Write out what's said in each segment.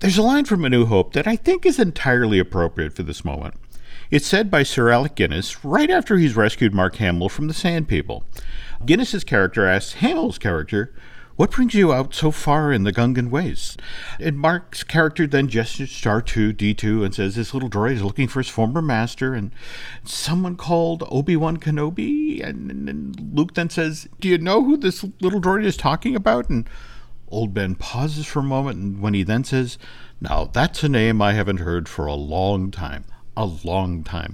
There's a line from A New Hope that I think is entirely appropriate for this moment. It's said by Sir Alec Guinness right after he's rescued Mark Hamill from the Sand People. Guinness's character asks Hamill's character, "What brings you out so far in the Gungan wastes?" And Mark's character then gestures star 2, D2, and says this little droid is looking for his former master and someone called Obi-Wan Kenobi. And Luke then says, "Do you know who this little droid is talking about?" And Old Ben pauses for a moment, and when he then says, "Now that's a name I haven't heard for a long time. A long time."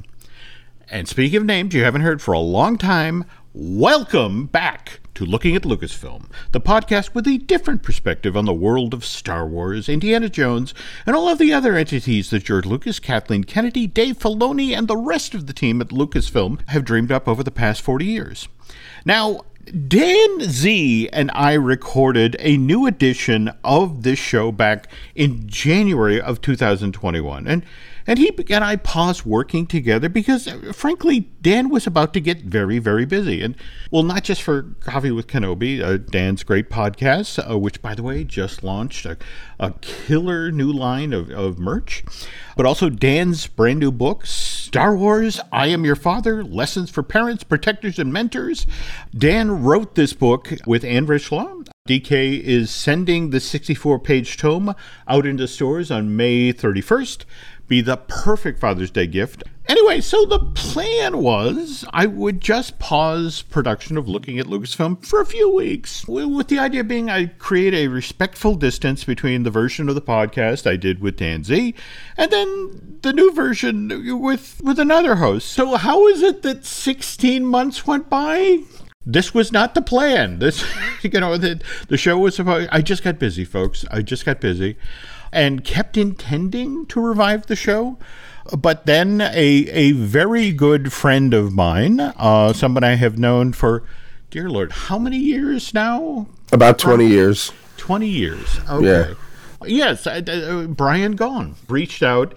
And speaking of names you haven't heard for a long time, welcome back to Looking at Lucasfilm, the podcast with a different perspective on the world of Star Wars, Indiana Jones, and all of the other entities that George Lucas, Kathleen Kennedy, Dave Filoni, and the rest of the team at Lucasfilm have dreamed up over the past 40 years. Now, Dan Z and I recorded a new edition of this show back in January of 2021, and he and I paused working together because, frankly, Dan was about to get very, very busy. And, well, not just for Coffee with Kenobi, Dan's great podcast, which, by the way, just launched a killer new line of merch, but also Dan's brand new book, Star Wars, I Am Your Father, Lessons for Parents, Protectors, and Mentors. Dan wrote this book with Anne Richlaw. DK is sending the 64-page tome out into stores on May 31st. Be the perfect Father's Day gift. Anyway, so the plan was I would just pause production of Looking at Lucasfilm for a few weeks, with the idea being I'd create a respectful distance between the version of the podcast I did with Dan Z and then the new version with another host. So how is it that 16 months went by? This was not the plan. This, the show was supposed... I just got busy, folks. I just got busy. And kept intending to revive the show. But then a very good friend of mine, someone I have known for, dear Lord, how many years now? About 20 years. 20 years. Okay. Yeah. Yes, Brian Gaughan reached out,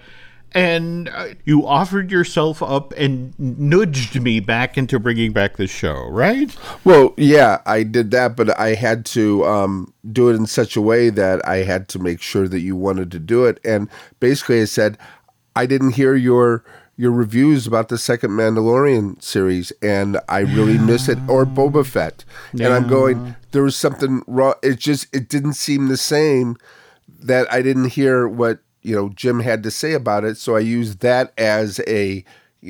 and you offered yourself up and nudged me back into bringing back the show, right? Well, yeah, I did that, but I had to do it in such a way that I had to make sure that you wanted to do it. And basically I said, I didn't hear your reviews about the second Mandalorian series, and I really miss it, or Boba Fett. Yeah. And I'm going, there was something wrong. It didn't seem the same, that I didn't hear what Jim had to say about it. So I used that as a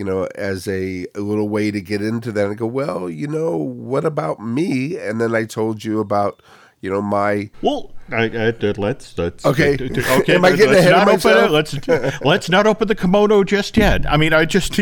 little way to get into that and go, well, what about me? And then I told you about, my... Well, let's okay. Okay. Am I getting ahead of myself? Let's not open the kimono just yet. I mean, I just,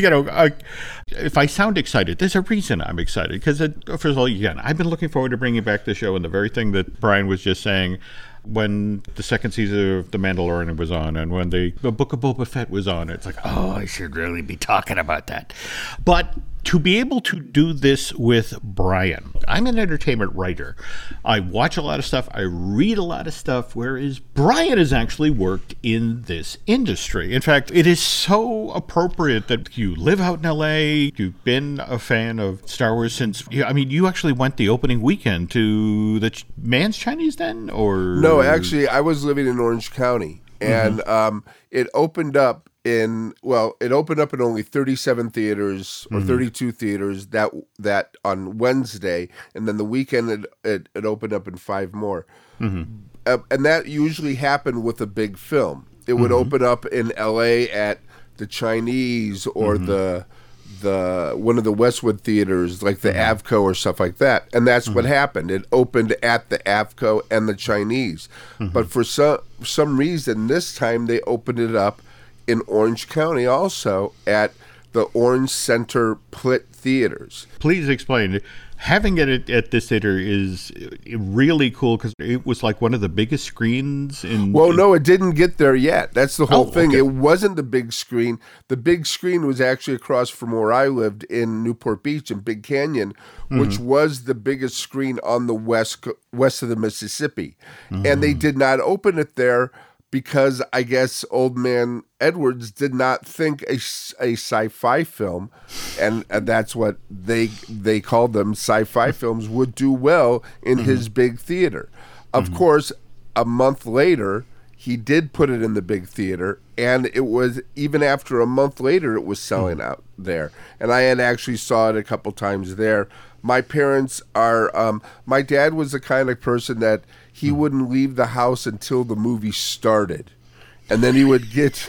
if I sound excited, there's a reason I'm excited. Because, first of all, again, I've been looking forward to bringing back the show, and the very thing that Brian was just saying, when the second season of The Mandalorian was on and when the Book of Boba Fett was on, it's like, oh, I should really be talking about that. But to be able to do this with Brian, I'm an entertainment writer. I watch a lot of stuff. I read a lot of stuff, whereas Brian has actually worked in this industry. In fact, it is so appropriate that you live out in L.A., you've been a fan of Star Wars since, you actually went the opening weekend to the Mann's Chinese Den, or... No, actually, I was living in Orange County, and it opened up in only 37 theaters or 32 theaters that on Wednesday, and then the weekend it opened up in 5 more. And that usually happened with a big film. It would open up in LA at the Chinese or the one of the Westwood theaters, like the Avco or stuff like that. And that's what happened. It opened at the Avco and the Chinese. But for some reason, this time they opened it up in Orange County also at the Orange Center Plitt Theaters. Please explain. Having it at this theater is really cool because it was like one of the biggest screens in... Well, no, it didn't get there yet. That's the whole thing. Okay. It wasn't the big screen. The big screen was actually across from where I lived in Newport Beach in Big Canyon, which was the biggest screen on the west of the Mississippi. And they did not open it there because I guess Old Man Edwards did not think a sci-fi film, and that's what they called them, sci-fi films, would do well in his big theater. Of course, a month later, he did put it in the big theater, and it was, even after a month later, it was selling out there. And I had actually saw it a couple times there. My parents are, my dad was the kind of person that he wouldn't leave the house until the movie started. And then he would get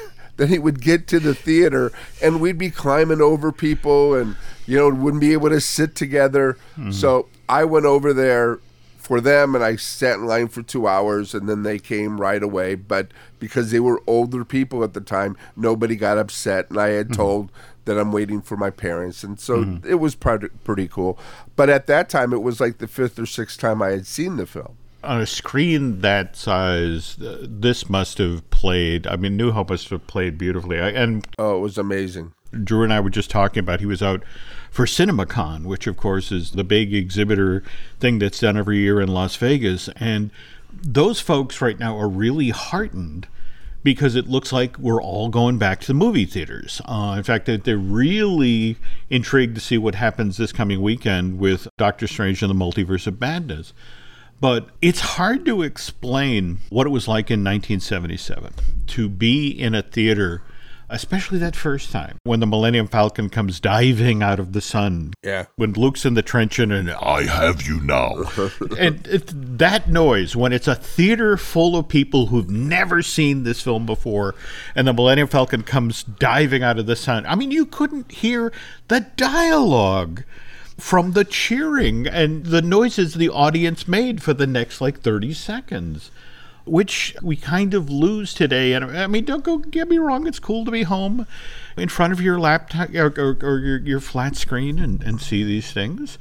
to the theater, and we'd be climbing over people and, wouldn't be able to sit together. So I went over there for them, and I sat in line for 2 hours, and then they came right away. But because they were older people at the time, nobody got upset, and I had told that I'm waiting for my parents, and so it was pretty cool. But at that time, it was like the 5th or 6th time I had seen the film. On a screen that size, this must have played, New Hope must have played beautifully. It was amazing. Drew and I were just talking about, he was out for CinemaCon, which of course is the big exhibitor thing that's done every year in Las Vegas. And those folks right now are really heartened because it looks like we're all going back to the movie theaters. In fact, they're really intrigued to see what happens this coming weekend with Doctor Strange and the Multiverse of Madness. But it's hard to explain what it was like in 1977 to be in a theater, especially that first time when the Millennium Falcon comes diving out of the sun. Yeah. When Luke's in the trench and I have you now. And that noise, when it's a theater full of people who've never seen this film before and the Millennium Falcon comes diving out of the sun. You couldn't hear the dialogue from the cheering and the noises the audience made for the next 30 seconds, which we kind of lose today. And don't get me wrong, it's cool to be home in front of your laptop or your flat screen and see these things.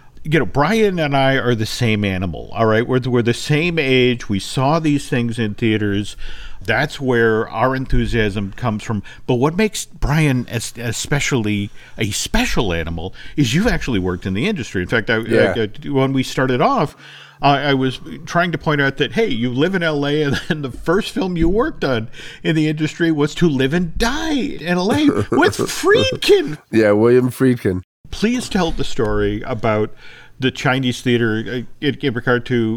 Brian and I are the same animal, all right? We're the same age. We saw these things in theaters. That's where our enthusiasm comes from. But what makes Brian especially a special animal is you've actually worked in the industry. In fact, when we started off, I was trying to point out that, hey, you live in L.A., and then the first film you worked on in the industry was To Live and Die in L.A. with Friedkin. Yeah, William Friedkin. Please tell the story about the Chinese theater in regard to,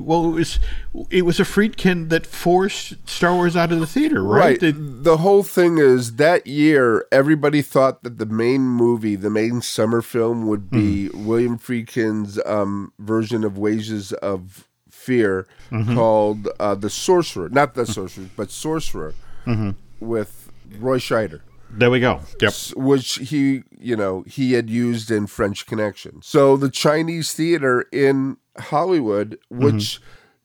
it was a Friedkin that forced Star Wars out of the theater, right? The whole thing is that year, everybody thought that the main summer film would be William Friedkin's version of Wages of Fear called The Sorcerer. Not The Sorcerer, but Sorcerer with Roy Scheider. There we go. Yep. Which he had used in French Connection. So the Chinese theater in Hollywood, which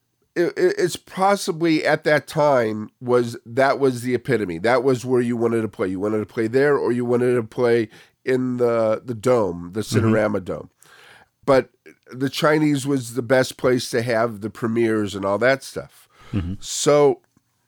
it's possibly at that time was the epitome. That was where you wanted to play. You wanted to play there, or you wanted to play in the dome, the Cinerama Dome. But the Chinese was the best place to have the premieres and all that stuff. So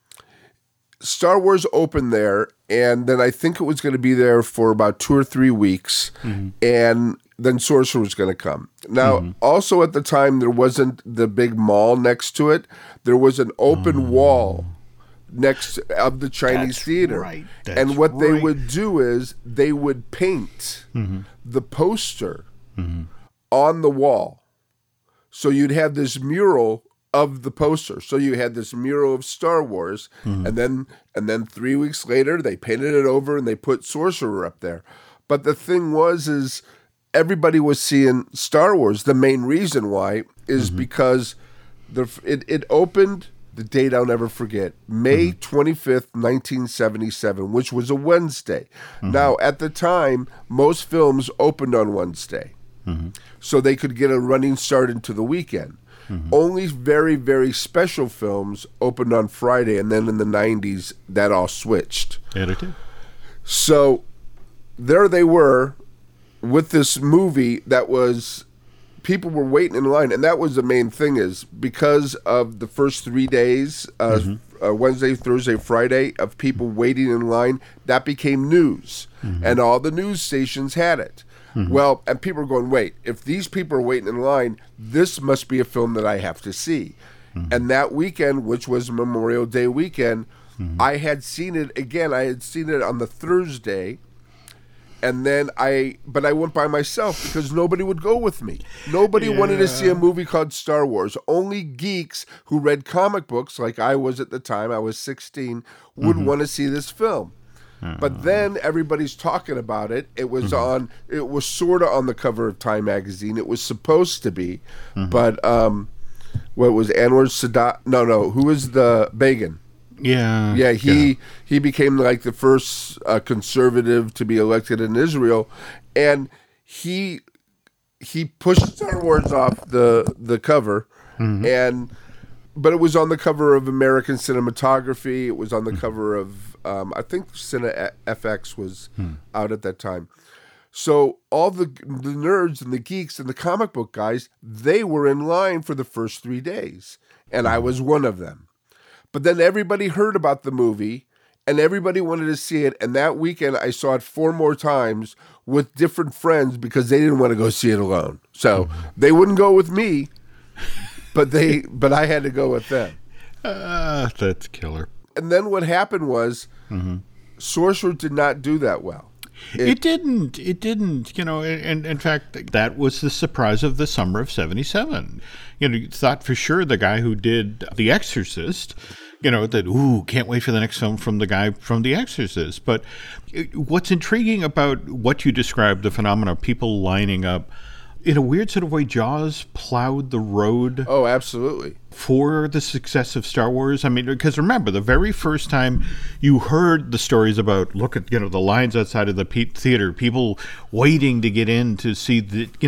Star Wars opened there, and then I think it was going to be there for about 2 or 3 weeks, and then Sorcerer was going to come. Now, also at the time, there wasn't the big mall next to it. There was an open wall next of the Chinese theater. Right. And what they would do is they would paint the poster on the wall. So you'd have this mural of the poster. So you had this mural of Star Wars, and then 3 weeks later they painted it over and they put Sorcerer up there. But the thing is everybody was seeing Star Wars. The main reason why is because it opened, the date I'll never forget, May 25th, 1977, which was a Wednesday. Now, at the time, most films opened on Wednesday, so they could get a running start into the weekend. Only very, very special films opened on Friday, and then in the 90s, that all switched. So there they were with this movie that was, people were waiting in line, and that was the main thing, is because of the first 3 days, Wednesday, Thursday, Friday, of people waiting in line, that became news, and all the news stations had it. Well, and people are going, wait, if these people are waiting in line, this must be a film that I have to see. And that weekend, which was Memorial Day weekend, I had seen it again. I had seen it on the Thursday, And then I went by myself because nobody would go with me. Nobody wanted to see a movie called Star Wars. Only geeks who read comic books, like I was at the time, I was 16, would want to see this film. But then everybody's talking about it. It was sort of on the cover of Time magazine. It was supposed to be, but what was Anwar Sadat? No, who was the Begin? Yeah. He became like the first conservative to be elected in Israel, and he pushed Star Wars off the cover, but it was on the cover of American Cinematography. It was on the cover of I think Cine FX was out at that time. So all the nerds and the geeks and the comic book guys, they were in line for the first 3 days, and I was one of them. But then everybody heard about the movie, and everybody wanted to see it. And that weekend, I saw it 4 more times with different friends because they didn't want to go see it alone. So they wouldn't go with me, but I had to go with them. That's killer. And then what happened was, Sorcerer did not do that well. It didn't, and in fact, that was the surprise of the summer of 77. You thought for sure the guy who did The Exorcist, that, can't wait for the next film from the guy from The Exorcist. But what's intriguing about what you described, the phenomenon of people lining up, in a weird sort of way, Jaws plowed the road. Oh, absolutely. For the success of Star Wars. I mean, because remember, the very first time you heard the stories about, look at, the lines outside of the theater, people waiting to get in to see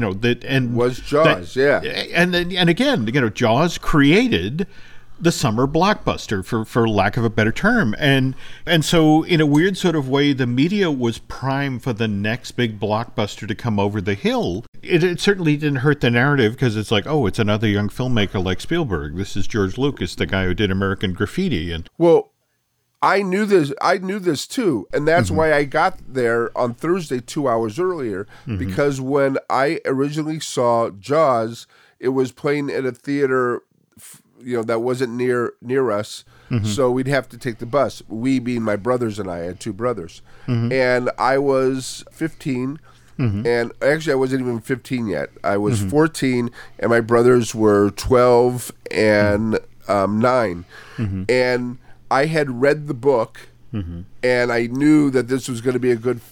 was Jaws, yeah. And again, Jaws created the summer blockbuster, for lack of a better term. And so in a weird sort of way, the media was primed for the next big blockbuster to come over the hill. It certainly didn't hurt the narrative because it's like, oh, it's another young filmmaker like Spielberg. This is George Lucas, the guy who did American Graffiti. And well, I knew this too, and that's why I got there on Thursday 2 hours earlier, because when I originally saw Jaws, it was playing at a theater that wasn't near us, so we'd have to take the bus. We being my brothers and I had 2 brothers. And I was 15, and actually I wasn't even 15 yet. I was 14, and my brothers were 12 and 9. And I had read the book, and I knew that this was going to be a good,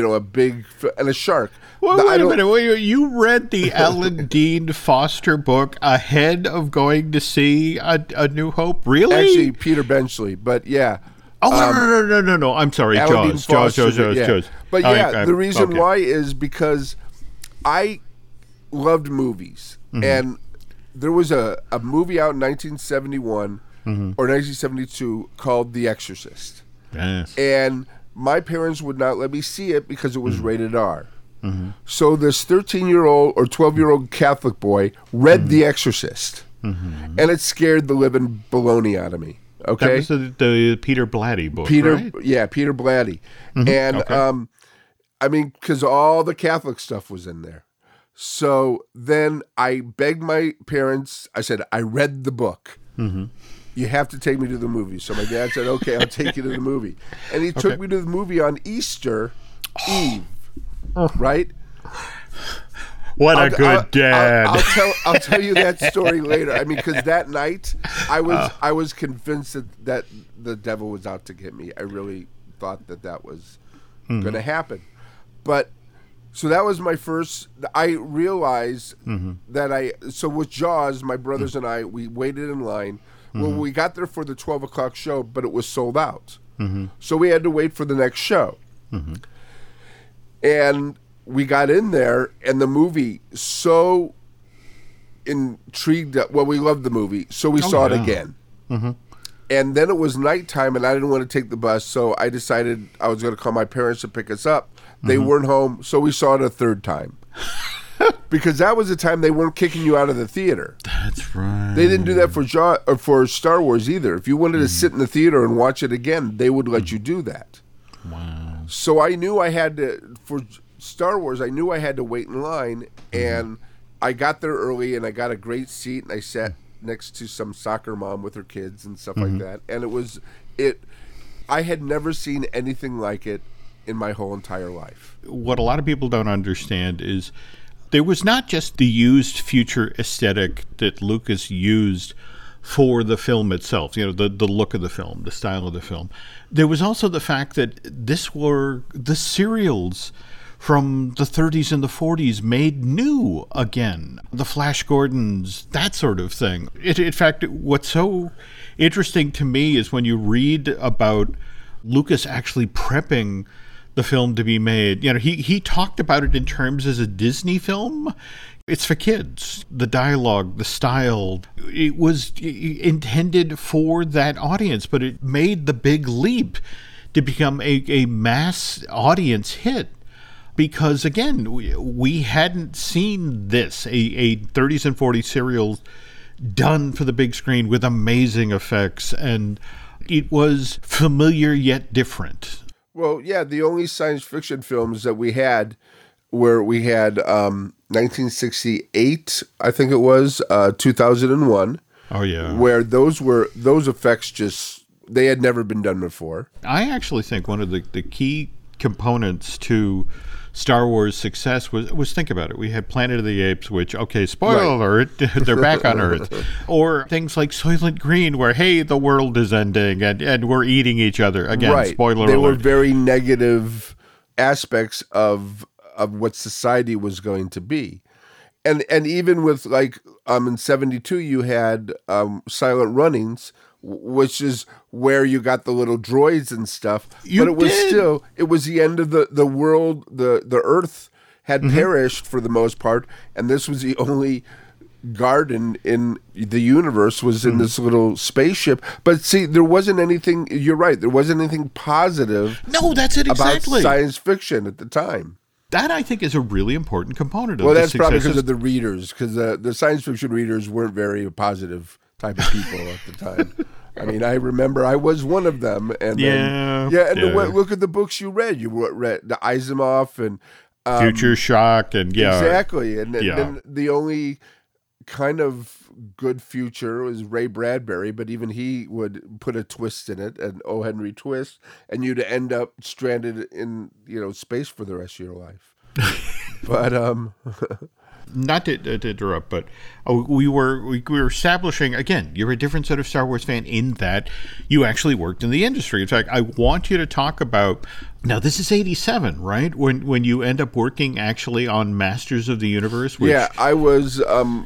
and a shark. Well, wait a minute. You read the Alan Dean Foster book ahead of going to see A New Hope? Really? Actually, Peter Benchley, but yeah. Oh, no. I'm sorry. Jaws. But the reason why is because I loved movies. And there was a movie out in 1971 or 1972 called The Exorcist. Yes. And my parents would not let me see it because it was rated R. So this 13-year-old or 12-year-old Catholic boy read The Exorcist, and it scared the living baloney out of me. Okay, that was the Peter Blatty book, right? Yeah, Peter Blatty, and I mean, because all the Catholic stuff was in there. So then I begged my parents. I said, I read the book. You have to take me to the movie. So my dad said, okay, I'll take you to the movie. And he took me to the movie on Easter Eve, right? What a good dad. I'll tell you that story later. I mean, because that night I was convinced that the devil was out to get me. I really thought that was going to happen. But so that was my first. I realized that so with Jaws, my brothers and I, we waited in line. Well, we got there for the 12 o'clock show, but it was sold out. So we had to wait for the next show. And we got in there, and the movie so intrigued. Well, we loved the movie, so we saw it again. And then it was nighttime, and I didn't want to take the bus, so I decided I was going to call my parents to pick us up. They weren't home, so we saw it a third time. Because that was the time they weren't kicking you out of the theater. That's right. They didn't do that for Star Wars either. If you wanted to sit in the theater and watch it again, they would let you do that. Wow. So I knew I had to, for Star Wars, I knew I had to wait in line, and I got there early, and I got a great seat, and I sat next to some soccer mom with her kids and stuff like that. And I had never seen anything like it in my whole entire life. What a lot of people don't understand is there was not just the used future aesthetic that Lucas used for the film itself, the look of the film, the style of the film. There was also the fact that this were the serials from the 30s and the 40s made new again. The Flash Gordons, that sort of thing. In fact, what's so interesting to me is when you read about Lucas actually prepping the film to be made. He talked about it in terms as a Disney film. It's for kids. The dialogue, the style, it was intended for that audience, but it made the big leap to become a mass audience hit. Because, again, we hadn't seen this, a 30s and 40s serial done for the big screen with amazing effects, and it was familiar yet different. Well, yeah, the only science fiction films that we had 1968, I think it was, 2001. Oh, yeah. Where those effects they had never been done before. I actually think one of the key components to Star Wars success was think about it. We had Planet of the Apes, which, okay, spoiler alert, they're back on Earth. Or things like Soylent Green, where, hey, the world is ending and we're eating each other. Again, spoiler alert. They were very negative aspects of what society was going to be. And even with, in 72, you had Silent Runnings, which is where you got the little droids and stuff. But it was the end of the world. The Earth had perished for the most part, and this was the only garden in the universe was in this little spaceship. But see, there wasn't anything, you're right, there wasn't anything positive that's it exactly. about science fiction at the time. That, I think, is a really important component of Well, that's probably because of the readers, because the science fiction readers weren't very positive type of people at the time. I mean, I remember I was one of them. And look at the books you read. You read the Asimov and Future Shock and exactly. And then the only kind of good future was Ray Bradbury, but even he would put a twist in it, an O. Henry twist, and you'd end up stranded in space for the rest of your life. But not to interrupt, but we were establishing, again, you're a different sort of Star Wars fan in that you actually worked in the industry. In fact, I want you to talk about, now this is 87, right? When you end up working actually on Masters of the Universe. Yeah, I was,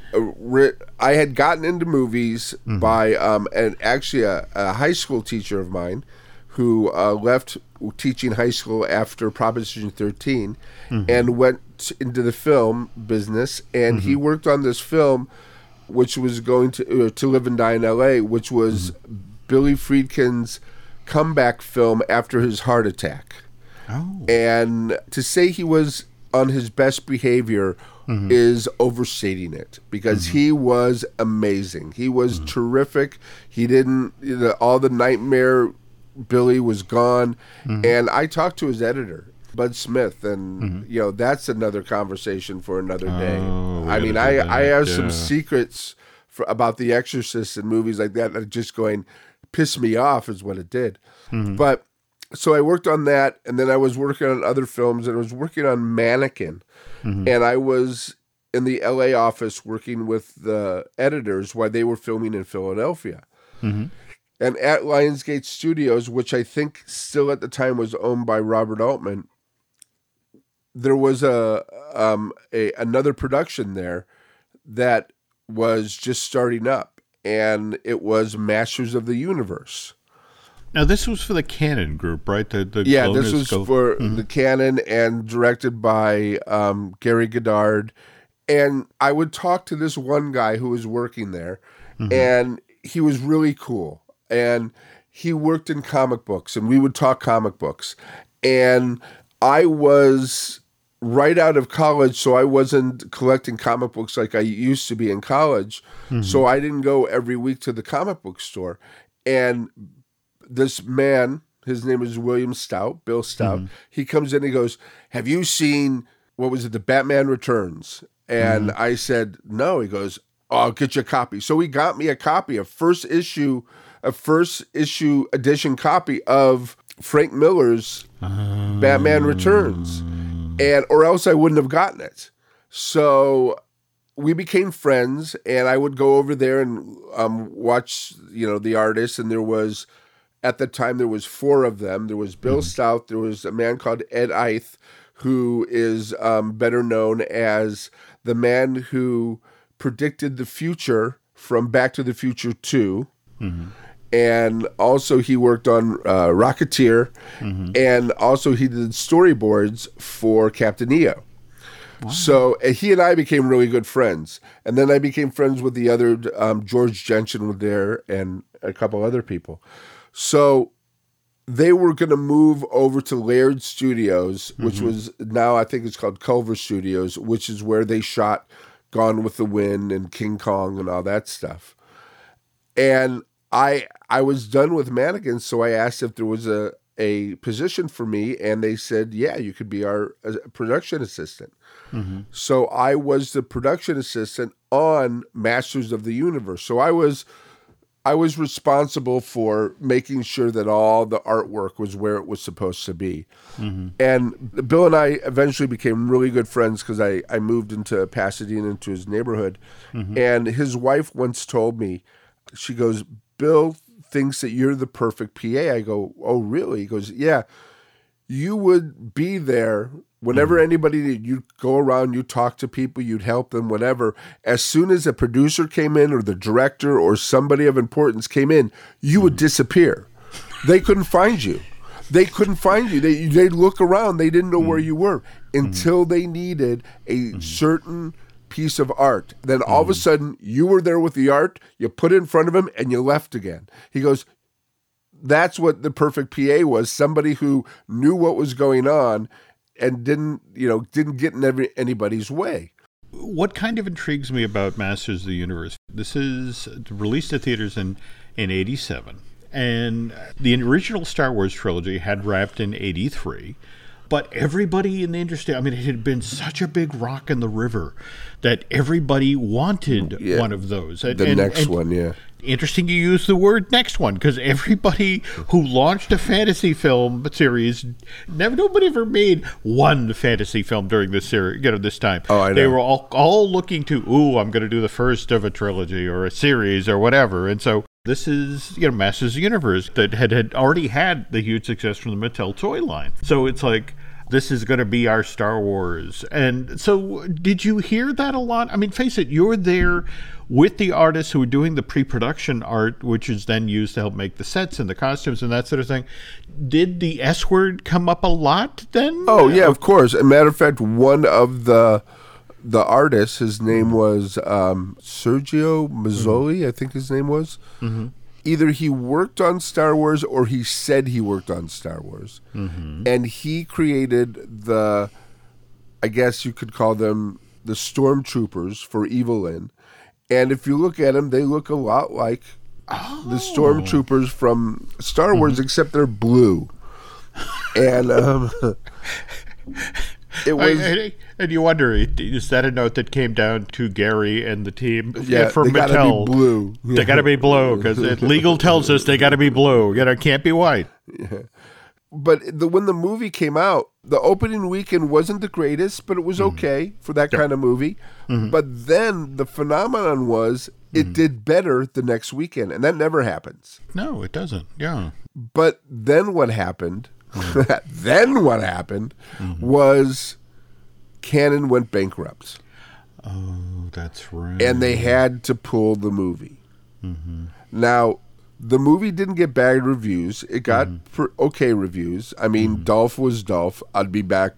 I had gotten into movies by, and actually a high school teacher of mine who left teaching high school after Proposition 13 and went into the film business, and he worked on this film which was going to Live and Die in L.A., which was Billy Friedkin's comeback film after his heart attack. Oh. And to say he was on his best behavior is overstating it, because he was amazing. He was terrific. He didn't, all the nightmare Billy was gone. And I talked to his editor, Bud Smith, and that's another conversation for another day. I mean, I have some secrets about The Exorcist and movies like that are just going piss me off is what it did. But so I worked on that, and then I was working on other films, and I was working on Mannequin, and I was in the LA office working with the editors while they were filming in Philadelphia. And at Lionsgate Studios, which I think still at the time was owned by Robert Altman, there was another production there that was just starting up, and it was Masters of the Universe. Now, this was for the Canon Group, right? This was for the Canon and directed by Gary Goddard. And I would talk to this one guy who was working there, and he was really cool. And he worked in comic books, and we would talk comic books. And I was right out of college, so I wasn't collecting comic books like I used to be in college. So I didn't go every week to the comic book store. And this man, his name is William Stout, Bill Stout, he comes in and he goes, "Have you seen, what was it, The Batman Returns?" And I said, "No." He goes, "Oh, I'll get you a copy." So he got me a copy, a first issue edition copy of Frank Miller's Batman Returns, and or else I wouldn't have gotten it. So we became friends, and I would go over there and watch, the artists. And there was, at the time, there was 4 of them. There was Bill Stout. There was a man called Ed Eith, who is better known as the man who predicted the future from Back to the Future 2. And also he worked on Rocketeer, and also he did storyboards for Captain EO. Wow. So he and I became really good friends. And then I became friends with the other, George Jensen was there, and a couple other people. So they were going to move over to Laird Studios, which was now I think it's called Culver Studios, which is where they shot Gone with the Wind and King Kong and all that stuff. And I was done with Mannequins, so I asked if there was a position for me, and they said, yeah, you could be our production assistant. So I was the production assistant on Masters of the Universe. So I was responsible for making sure that all the artwork was where it was supposed to be. And Bill and I eventually became really good friends because I moved into Pasadena, into his neighborhood. And his wife once told me, she goes, Bill thinks that you're the perfect PA. I go, oh, really? He goes, yeah, you would be there whenever anybody, you'd go around, you'd talk to people, you'd help them, whatever. As soon as a producer came in or the director or somebody of importance came in, you would disappear. They couldn't find you. They'd look around. They didn't know where you were until they needed a certain piece of art. Then all of a sudden, you were there with the art, you put it in front of him, and you left again. He goes, that's what the perfect PA was, somebody who knew what was going on and didn't get in anybody's way. What kind of intrigues me about Masters of the Universe, this is released to theaters in 87, and the original Star Wars trilogy had wrapped in 83. But everybody in the industry, I mean, it had been such a big rock in the river that everybody wanted one of those. The next one, yeah. Interesting you use the word next one, because everybody who launched a fantasy film series, nobody ever made one fantasy film during this series, this time. Oh, I know. They were all looking to, I'm going to do the first of a trilogy or a series or whatever. And so this is, Masters of the Universe that had already had the huge success from the Mattel toy line. So it's like, this is going to be our Star Wars. And so did you hear that a lot? I mean, face it, you're there with the artists who are doing the pre-production art, which is then used to help make the sets and the costumes and that sort of thing. Did the S word come up a lot then? Oh, yeah, of course. As a matter of fact, one of the artists, his name was Sergio Mazzoli, I think his name was. Either he worked on Star Wars or he said he worked on Star Wars. And he created I guess you could call them the stormtroopers for Evelyn. And if you look at them, they look a lot like the stormtroopers from Star Wars, except they're blue. And it was... And you wonder, is that a note that came down to Gary and the team from they Mattel? Gotta be blue. They got to be blue, because legal tells us they got to be blue. It can't be white. Yeah. But when the movie came out, the opening weekend wasn't the greatest, but it was okay for that kind of movie. But then the phenomenon was it did better the next weekend, and that never happens. No, it doesn't. Yeah. But then what happened? Was Canon went bankrupt. Oh, that's right. And they had to pull the movie. Now, the movie didn't get bad reviews. It got okay reviews. I mean, Dolph was Dolph. I'd be back.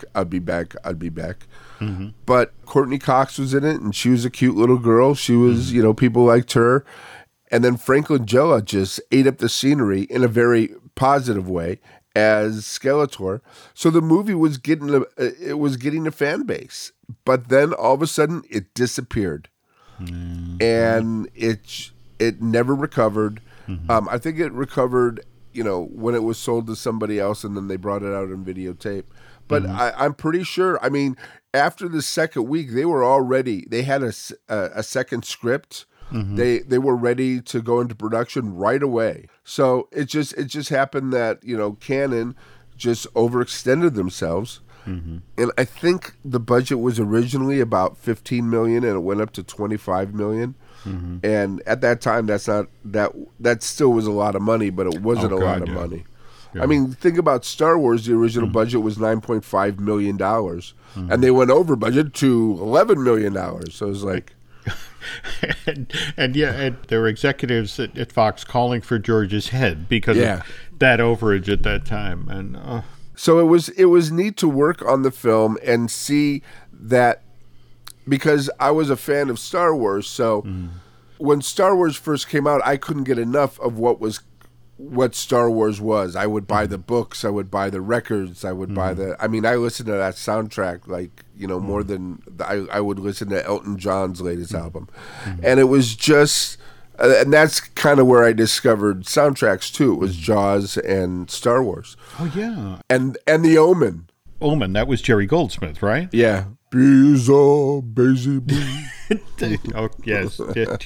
But Courtney Cox was in it, and she was a cute little girl. She was, people liked her. And then Frank Langella just ate up the scenery in a very positive way as Skeletor. So the movie was getting a fan base. But then all of a sudden it disappeared. And it never recovered. I think it recovered, when it was sold to somebody else, and then they brought it out on videotape. But I'm pretty sure, I mean, after the second week, they had a second script. They were ready to go into production right away. So it just happened that, Canon just overextended themselves. Mm-hmm. And I think the budget was originally about $15 million, and it went up to $25 million. Mm-hmm. And at that time, that still was a lot of money, but it wasn't a lot of money. Yeah. I mean, think about Star Wars. The original budget was $9.5 million, and they went over budget to $11 million. So it was like... and there were executives at Fox calling for George's head because of that overage at that time. And so it was neat to work on the film and see that, because I was a fan of Star Wars. So when Star Wars first came out, I couldn't get enough of what Star Wars was. I would buy the books, I would buy the records, I would buy I listened to that soundtrack more than I would listen to Elton John's latest album. And it was just, and that's kind of where I discovered soundtracks too. It was Jaws and Star Wars. Oh yeah. And The Omen. Omen, that was Jerry Goldsmith, right? Yeah. Bizarre, busy bee. Oh, yes.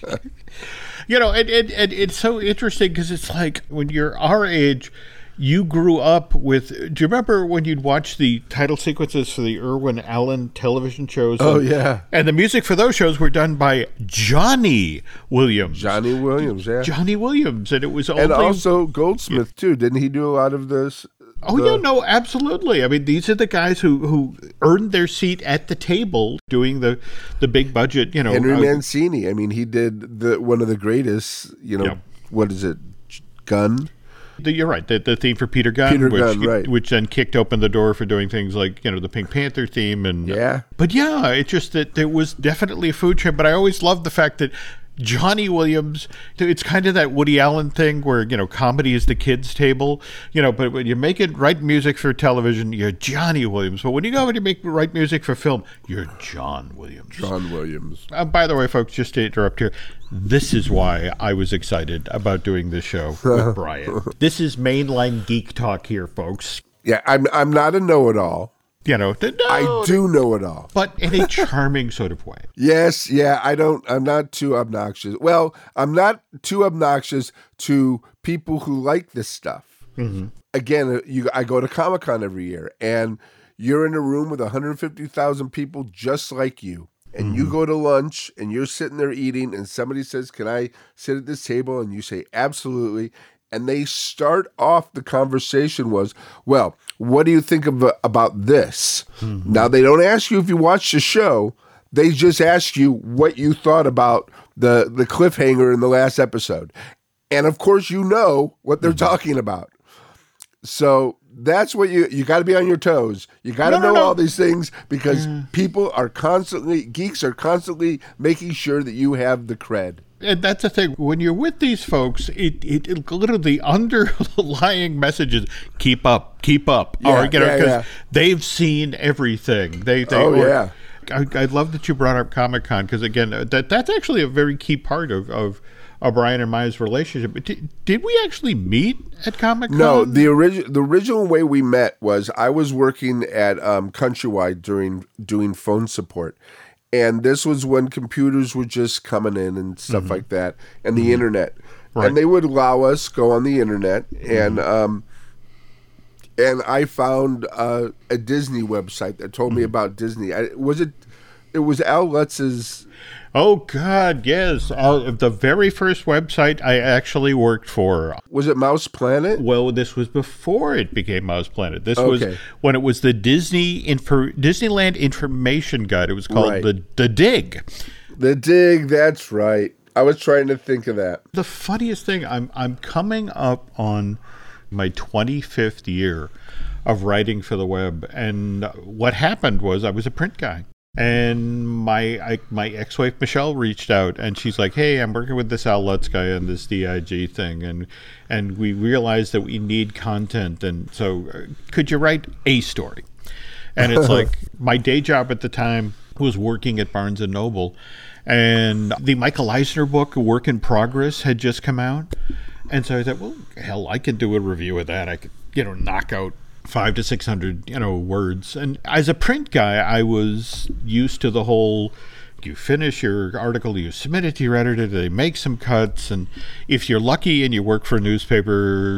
It's so interesting because it's like when you're our age, you grew up with... Do you remember when you'd watch the title sequences for the Irwin Allen television shows? Oh, yeah. And the music for those shows were done by Johnny Williams. Johnny Williams, yeah. Johnny Williams. And it was only... And also Goldsmith, too. Didn't he do a lot of this? Yeah, no, absolutely. I mean, these are the guys who earned their seat at the table doing the big budget, Henry Mancini. I mean, he did one of the greatest, what is it, Gunn? You're right. The theme for Peter Gunn, which then kicked open the door for doing things like, the Pink Panther theme. But it's just that there was definitely a food chain. But I always loved the fact that Johnny Williams, it's kind of that Woody Allen thing where, comedy is the kids' table, but when you write music for television, you're Johnny Williams. But when you go and you write music for film, you're John Williams. John Williams. By the way, folks, just to interrupt here, this is why I was excited about doing this show with Brian. This is mainline geek talk here, folks. Yeah, I'm not a know-it-all. I do know it all, but in a charming sort of way. Yes, yeah. I'm not too obnoxious. Well, I'm not too obnoxious to people who like this stuff. Mm-hmm. Again, I go to Comic-Con every year, and you're in a room with 150,000 people just like you, and you go to lunch, and you're sitting there eating, and somebody says, "Can I sit at this table?" And you say, "Absolutely." And they start off the conversation was, well, what do you think about this? Mm-hmm. Now, they don't ask you if you watched the show. They just ask you what you thought about the cliffhanger in the last episode. And, of course, you know what they're talking about. So that's what you got to be on your toes. You got to know all these things because geeks are constantly making sure that you have the cred. And that's the thing. When you're with these folks, it literally the underlying message is keep up, because they've seen everything. I love that you brought up Comic-Con because again, that's actually a very key part of Brian and Maya's relationship. But did we actually meet at Comic-Con? No, the original way we met was I was working at Countrywide doing phone support. And this was when computers were just coming in and stuff like that, and the internet. Right. And they would allow us go on the internet, and I found a Disney website that told me about Disney. It was Al Lutz's. Oh, God, yes. The very first website I actually worked for. Was it Mouse Planet? Well, this was before it became Mouse Planet. This was when it was the Disneyland Information Guide. It was called the Dig. The Dig, that's right. I was trying to think of that. The funniest thing, I'm coming up on my 25th year of writing for the web. And what happened was I was a print guy. And my ex-wife Michelle reached out, and she's like, "Hey, I'm working with this Al Lutz guy on this DIG thing, and we realized that we need content, and so could you write a story?" And it's like my day job at the time was working at Barnes and Noble, and the Michael Eisner book, Work in Progress, had just come out, and so I thought, well, hell, I could do a review of that. I could, knock out 500 to 600, words. And as a print guy, I was used to the whole, you finish your article, you submit it to your editor, they make some cuts. And if you're lucky and you work for a newspaper,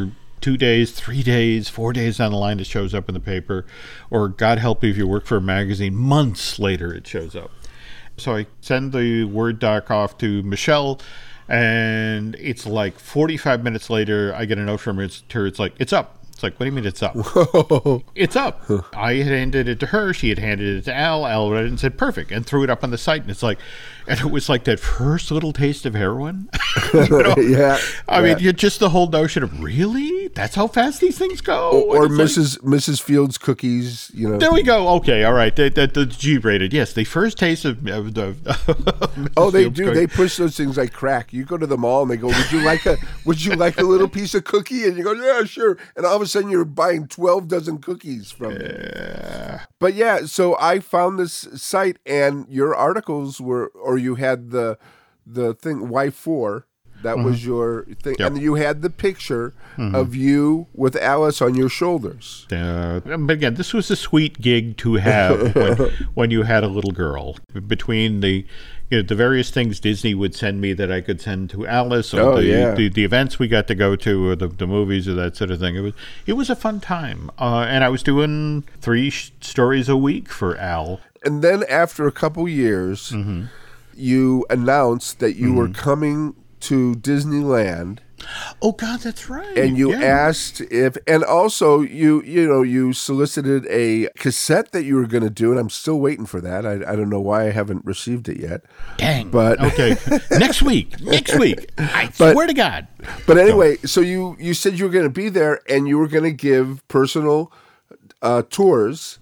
2 days, 3 days, 4 days down the line, it shows up in the paper. Or God help you if you work for a magazine, months later it shows up. So I send the Word doc off to Michelle, and it's like 45 minutes later, I get a note from her. It's like, it's up. It's like, what do you mean it's up? Whoa. It's up. I had handed it to her. She had handed it to Al. Al read it and said, perfect, and threw it up on the site. And it's like, and it was like that first little taste of heroin. Yeah. I mean, just the whole notion of, really? That's how fast these things go? Or Mrs. Fields cookies, There we go. Okay, all right. The G-rated. Yes, the first taste of the oh, they do. They push those things like crack. You go to the mall and they go, would you like a little piece of cookie? And you go, yeah, sure. And all of a sudden you're buying 12 dozen cookies from them. But yeah, so I found this site and your articles were, or you had the thing, Y4, that was your thing. Yep. And you had the picture of you with Alice on your shoulders. But again, this was a sweet gig to have when you had a little girl. Between the various things Disney would send me that I could send to Alice, or the events we got to go to, or the movies, or that sort of thing. It was a fun time. And I was doing 3 stories a week for Al. And then after a couple years, you announced that you were coming to Disneyland. Oh God, that's right. And you asked if, and also you solicited a cassette that you were going to do, and I'm still waiting for that. I don't know why I haven't received it yet. Dang. But okay, next week. I swear to God. But anyway, so you said you were going to be there, and you were going to give personal tours,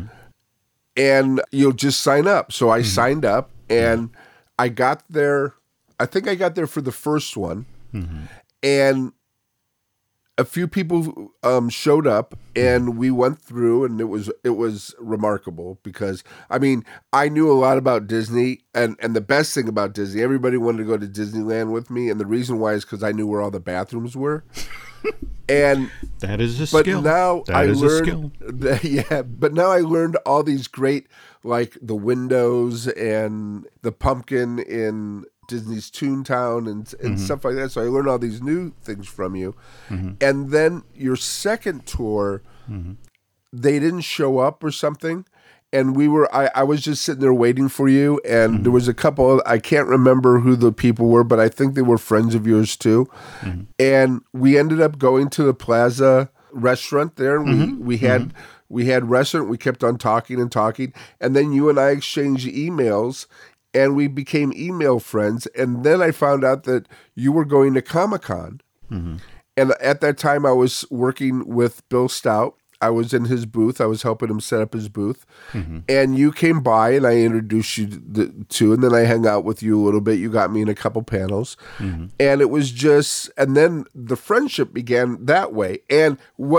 and you'll just sign up. So I signed up, and I got there. I think I got there for the first one, and a few people showed up, and we went through, and it was remarkable because, I mean, I knew a lot about Disney, and the best thing about Disney, everybody wanted to go to Disneyland with me, and the reason why is because I knew where all the bathrooms were. And that is a skill. But now I learned, but now I learned all these great, like the windows and the pumpkin in Disney's Toontown and stuff like that. So I learned all these new things from you. And then your second tour, they didn't show up or something. And I was just sitting there waiting for you. And there was a couple, I can't remember who the people were, but I think they were friends of yours too. And we ended up going to the Plaza restaurant there. And we had restaurant. We kept on talking. And then you and I exchanged emails. And we became email friends. And then I found out that you were going to Comic-Con. And at that time, I was working with Bill Stout. I was in his booth. I was helping him set up his booth. And you came by, and I introduced you to, and then I hung out with you a little bit. You got me in a couple panels. And it was just, and then the friendship began that way. And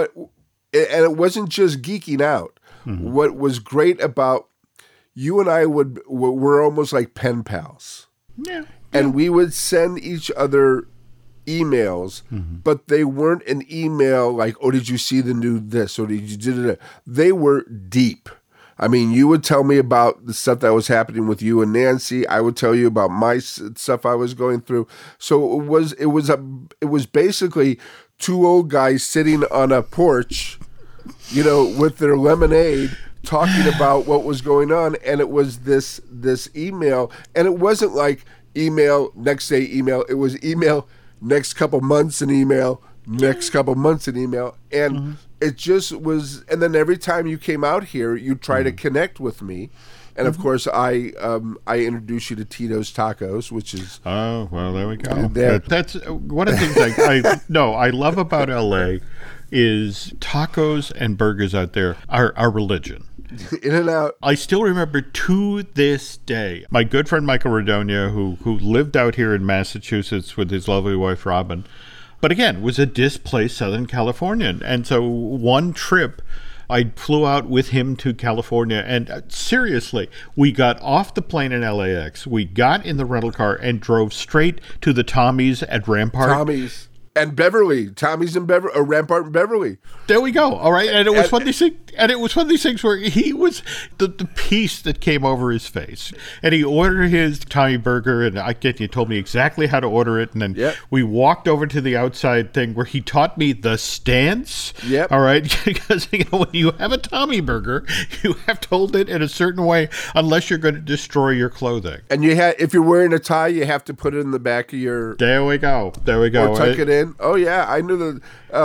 it wasn't just geeking out. What was great about you and I were almost like pen pals. Yeah. And we would send each other emails, but they weren't an email like, oh, did you see the new this? Or did you do that? They were deep. I mean, you would tell me about the stuff that was happening with you and Nancy. I would tell you about my stuff I was going through. So it was basically 2 old guys sitting on a porch, with their lemonade, talking about what was going on. And it was this email, and it wasn't like email next day email. It was email next couple months an email, next couple months an email. And it just was, and then every time you came out here, you try to connect with me. And of course, I introduced you to Tito's Tacos, which is well, there we go. That's one of the things I love about LA is tacos and burgers out there are religion. In and out. I still remember to this day my good friend Michael Radonia, who lived out here in Massachusetts with his lovely wife Robin, but again was a displaced Southern Californian, and so one trip I flew out with him to California, and seriously, we got off the plane in LAX, we got in the rental car and drove straight to the Tommy's at Rampart. Tommy's. And Beverly, Tommy's in Beverly, or Rampart and Beverly. There we go. All right, and it was one of these things. And it was one of these things where he was the peace that came over his face, and he ordered his Tommy burger, and he told me exactly how to order it, and then we walked over to the outside thing where he taught me the stance. Yep. All right, because when you have a Tommy burger, you have to hold it in a certain way, unless you're going to destroy your clothing. And if you're wearing a tie, you have to put it in the back of your. There we go. Or tuck it in. Oh yeah, I knew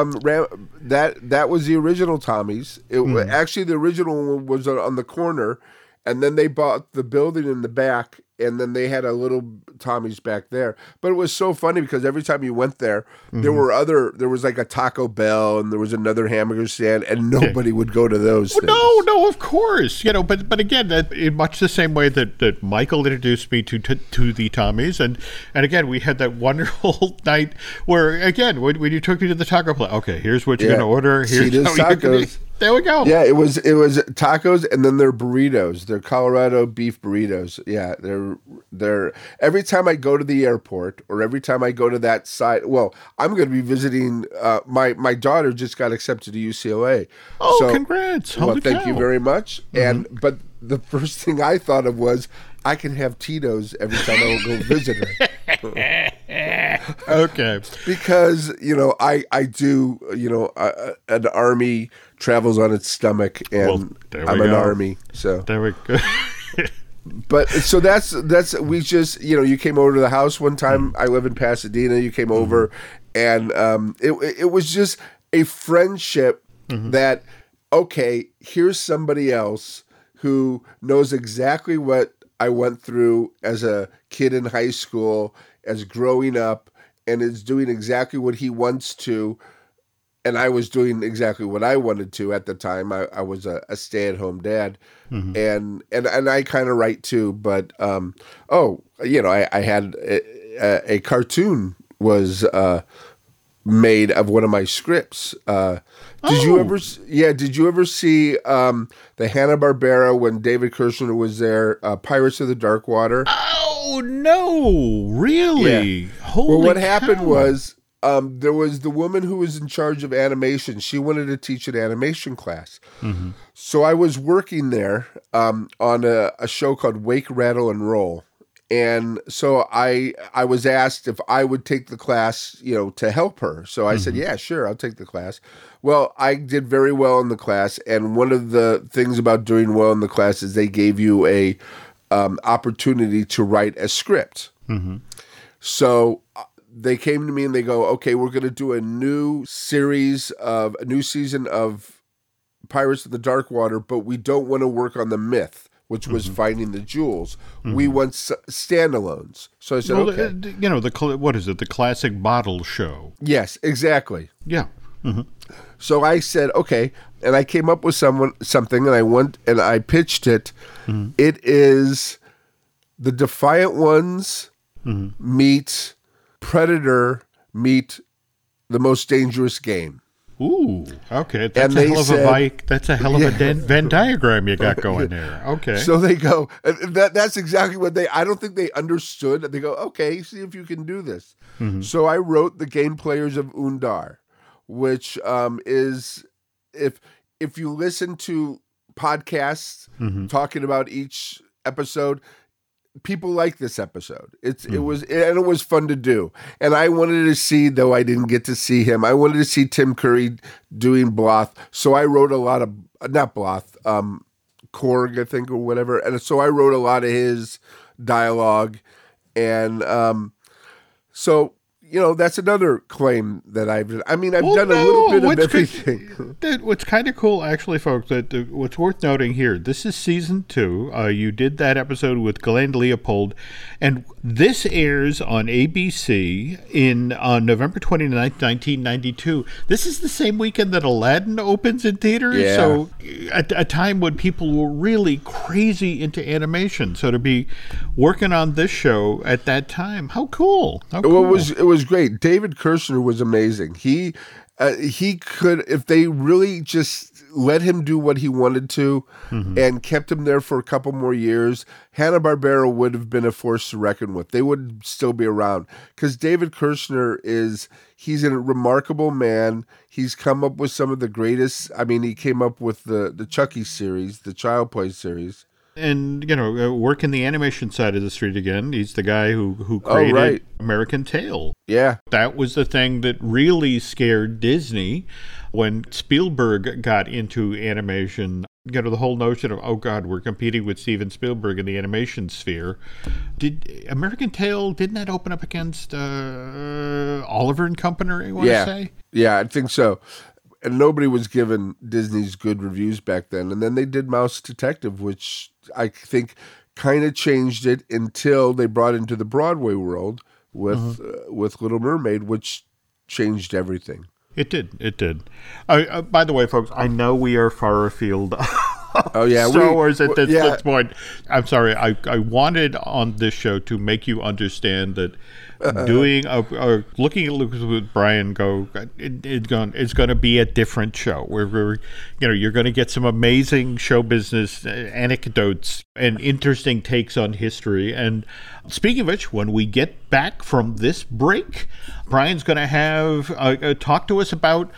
that was the original Tommy's. Actually, the original one was on the corner, and then they bought the building in the back, and then they had a little Tommy's back there. But it was so funny because every time you went there, there was like a Taco Bell, and there was another hamburger stand, and nobody would go to those things. No, of course. But again, in much the same way that Michael introduced me to the Tommy's, and again, we had that wonderful night where, again, when you took me to the taco place, okay, here's what you're going to order. Here's how tacos. There we go. Yeah, it was tacos, and then their burritos. They're Colorado beef burritos. Yeah, they're every time I go to the airport or every time I go to that site. Well, I'm going to be visiting. My daughter just got accepted to UCLA. Oh, so, congrats! Thank you very much. But the first thing I thought of was I can have Tito's every time I will go visit her. Okay. Because, I do, an army travels on its stomach, and I'm an army. So there we go. But so that's we just, you came over to the house one time. I live in Pasadena. You came over, and it was just a friendship that, okay, here's somebody else who knows exactly what I went through as a kid in high school, as growing up, and is doing exactly what he wants to, and I was doing exactly what I wanted to at the time. I was a stay-at-home dad, and I kind of write too. But I had a cartoon was made of one of my scripts. Did you ever see the Hanna-Barbera when David Kirshner was there, Pirates of the Dark Water? Oh no, really? Yeah. Holy well, what cow. happened was there was the woman who was in charge of animation. She wanted to teach an animation class. So I was working there on a show called Wake, Rattle, and Roll. And so I was asked if I would take the class, to help her. So I said, yeah, sure, I'll take the class. Well, I did very well in the class. And one of the things about doing well in the class is they gave you a opportunity to write a script. So they came to me and they go, okay, we're going to do a new season of Pirates of the Dark Water, but we don't want to work on the myth, which was finding the jewels. We want standalones. So I said, okay. What is it? The classic bottle show. Yes, exactly. Yeah. So I said, okay, and I came up with something, and I went and I pitched it. It is the Defiant Ones meet Predator meet The Most Dangerous Game. Ooh, okay. That's a hell of a Venn diagram you got going there. Okay. So they go, that's exactly what I don't think they understood. They go, okay, see if you can do this. So I wrote The Game Players of Undar, which is, if you listen to podcasts talking about each episode, people like this episode. It was fun to do. And I wanted to see, though I didn't get to see him, I wanted to see Tim Curry doing Bloth. So I wrote a lot of, not Bloth, Korg, I think, or whatever. And so I wrote a lot of his dialogue. And so, that's another claim that I've done a little bit of everything. What's kind of cool, actually, folks, what's worth noting here, this is season 2. You did that episode with Glenn Leopold, and this airs on ABC on November 29th, 1992. This is the same weekend that Aladdin opens in theaters, so at a time when people were really crazy into animation. So to be working on this show at that time, how cool. Well, it was great. David Kirshner was amazing. He he could, if they really just let him do what he wanted to and kept him there for a couple more years, Hanna-Barbera would have been a force to reckon with. They would still be around because David Kirshner he's a remarkable man. He's come up with some of the greatest. I mean, he came up with the Chucky series, the Child Play series. And, work in the animation side of the street again. He's the guy who created American Tail. Yeah. That was the thing that really scared Disney when Spielberg got into animation. The whole notion of, oh, God, we're competing with Steven Spielberg in the animation sphere. Did American Tail, didn't that open up against Oliver and Company, I want to say? Yeah, I think so. And nobody was given Disney's good reviews back then. And then they did Mouse Detective, which I think kind of changed it until they brought into the Broadway world with Little Mermaid, which changed everything. It did. By the way, folks, I know we are far afield. Oh, yeah. Star Wars at this point. I'm sorry. I wanted on this show to make you understand that doing looking at Lucas with Brian go, it's going to be a different show. Where you're going to get some amazing show business anecdotes and interesting takes on history. And speaking of which, when we get back from this break, Brian's going to have talk to us about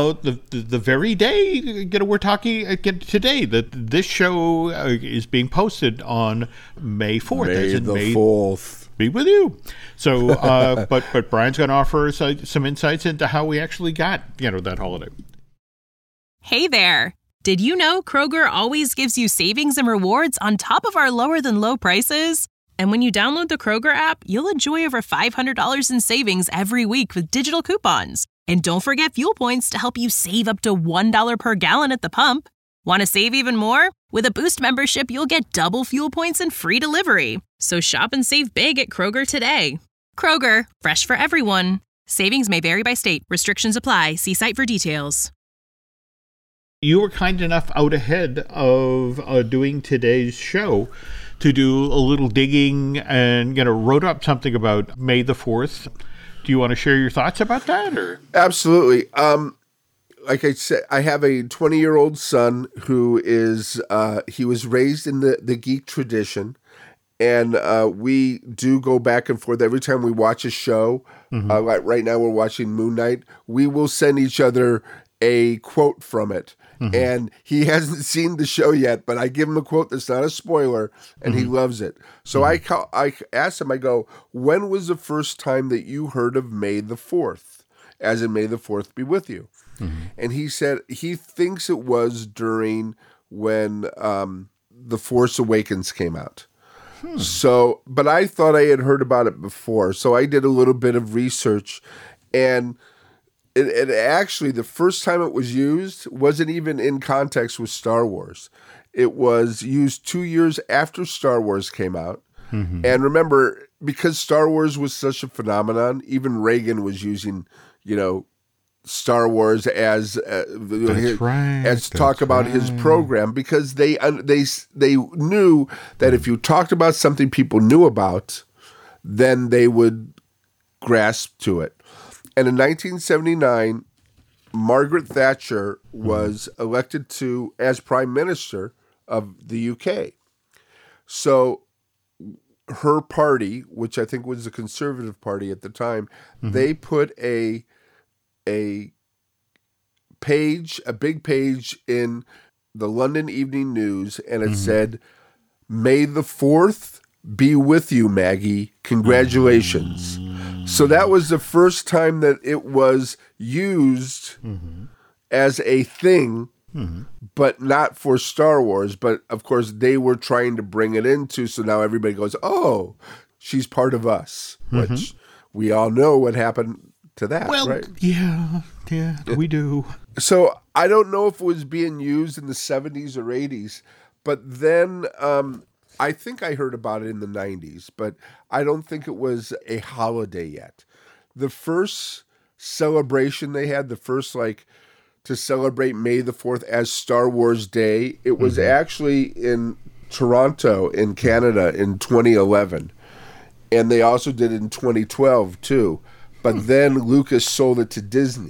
the very day we're talking again today that this show is being posted on May 4th. May the 4th. Be with you. So, but Brian's going to offer us some insights into how we actually got, that holiday. Hey there. Did you know Kroger always gives you savings and rewards on top of our lower than low prices? And when you download the Kroger app, you'll enjoy over $500 in savings every week with digital coupons. And don't forget fuel points to help you save up to $1 per gallon at the pump. Want to save even more? With a Boost membership, you'll get double fuel points and free delivery. So shop and save big at Kroger today. Kroger, fresh for everyone. Savings may vary by state. Restrictions apply. See site for details. You were kind enough out ahead of doing today's show to do a little digging and wrote up something about May the 4th. Do you want to share your thoughts about that? Or? Absolutely. Like I said, I have a 20-year-old son who is, he was raised in the geek tradition. And we do go back and forth every time we watch a show. Like right now we're watching Moon Knight. We will send each other a quote from it. And he hasn't seen the show yet, but I give him a quote that's not a spoiler, and he loves it. So I asked him, I go, when was the first time that you heard of May the 4th? As in May the 4th be with you. And he said he thinks it was during when The Force Awakens came out. So, but I thought I had heard about it before. So I did a little bit of research, and it actually, the first time it was used wasn't even in context with Star Wars. It was used 2 years after Star Wars came out. And remember, because Star Wars was such a phenomenon, even Reagan was using, Star Wars as talk about his program, because they knew that if you talked about something people knew about, then they would grasp to it. And in 1979, Margaret Thatcher was elected as Prime Minister of the UK. So her party, which I think was the Conservative Party at the time, they put a big page in the London Evening News, and it said, "May the 4th be with you, Maggie. Congratulations." So that was the first time that it was used as a thing, but not for Star Wars. But of course, they were trying to bring it into, so now everybody goes, "Oh, she's part of us," which we all know what happened to that. Well, right? yeah, we do. So I don't know if it was being used in the 70s or 80s, but then I think I heard about it in the 90s, but I don't think it was a holiday yet. The first celebration they had, the first to celebrate May the 4th as Star Wars Day, it was actually in Toronto in Canada in 2011. And they also did it in 2012 too. But then Lucas sold it to Disney.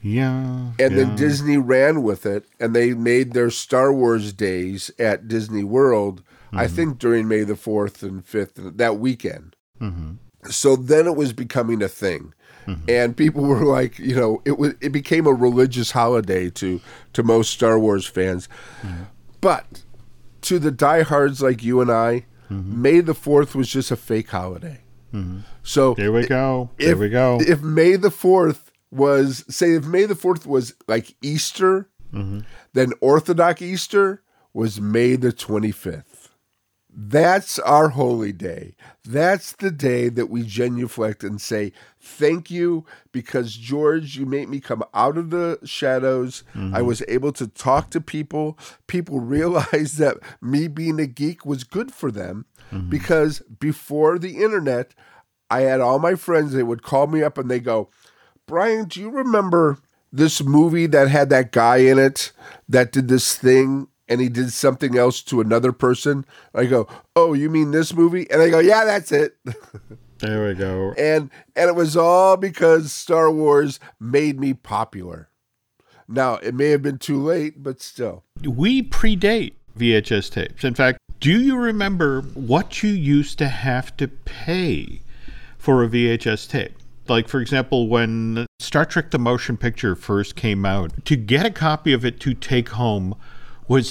Yeah. And then Disney ran with it, and they made their Star Wars days at Disney World, I think during May the 4th and 5th, that weekend. So then it was becoming a thing. And people were like, it became a religious holiday to most Star Wars fans. But to the diehards like you and I, May the 4th was just a fake holiday. So there we go. If May the 4th if May the 4th was like Easter, then Orthodox Easter was May the 25th. That's our holy day. That's the day that we genuflect and say, thank you, because George, you made me come out of the shadows. I was able to talk to people. People realized that me being a geek was good for them, because before the internet, I had all my friends, they would call me up and they go, Brian, do you remember this movie that had that guy in it that did this thing and he did something else to another person? I go, oh, you mean this movie? And they go, yeah, that's it. There we go. And it was all because Star Wars made me popular. Now, it may have been too late, but still. We predate VHS tapes. In fact, do you remember what you used to have to pay for a VHS tape? Like, for example, when Star Trek the Motion Picture first came out, to get a copy of it to take home was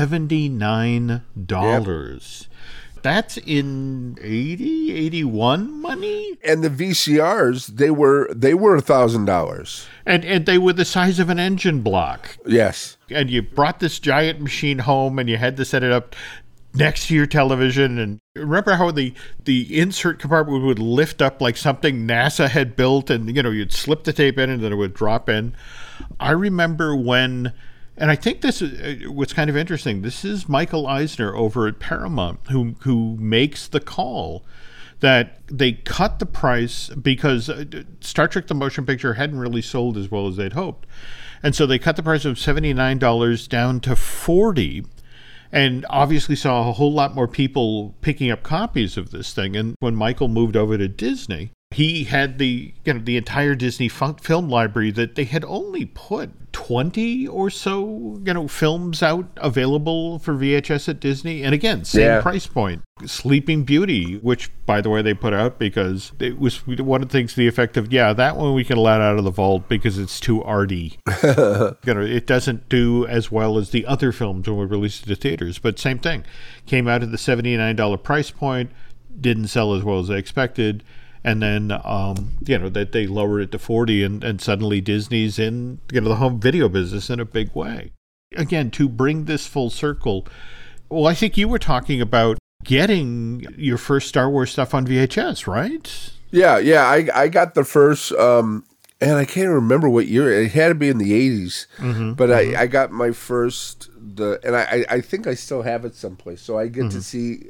$79. Yep. That's in 80, 81 money? And the VCRs, they were $1,000. And they were the size of an engine block. Yes. And you brought this giant machine home and you had to set it up next to your television. And remember how the insert compartment would lift up like something NASA had built, and you'd slip the tape in and then it would drop in. I remember when, and I think this is what's kind of interesting, this is Michael Eisner over at Paramount who makes the call that they cut the price because Star Trek the Motion Picture hadn't really sold as well as they'd hoped. And so they cut the price of $79 down to $40. And obviously saw a whole lot more people picking up copies of this thing. And when Michael moved over to Disney, he had the entire Disney film library that they had only put 20 or so films out available for VHS at Disney. And again, same price point. Sleeping Beauty, which by the way they put out because it was one of the things to the effect of, that one we can let out of the vault because it's too arty. It doesn't do as well as the other films when we released it to theaters, but same thing. Came out at the $79 price point, didn't sell as well as they expected. And then, that they lowered it to $40, and suddenly Disney's in the home video business in a big way. Again, to bring this full circle, well, I think you were talking about getting your first Star Wars stuff on VHS, right? Yeah. I got the first, and I can't remember what year. It had to be in the 80s. But I got my first, and I think I still have it someplace. So I get to see...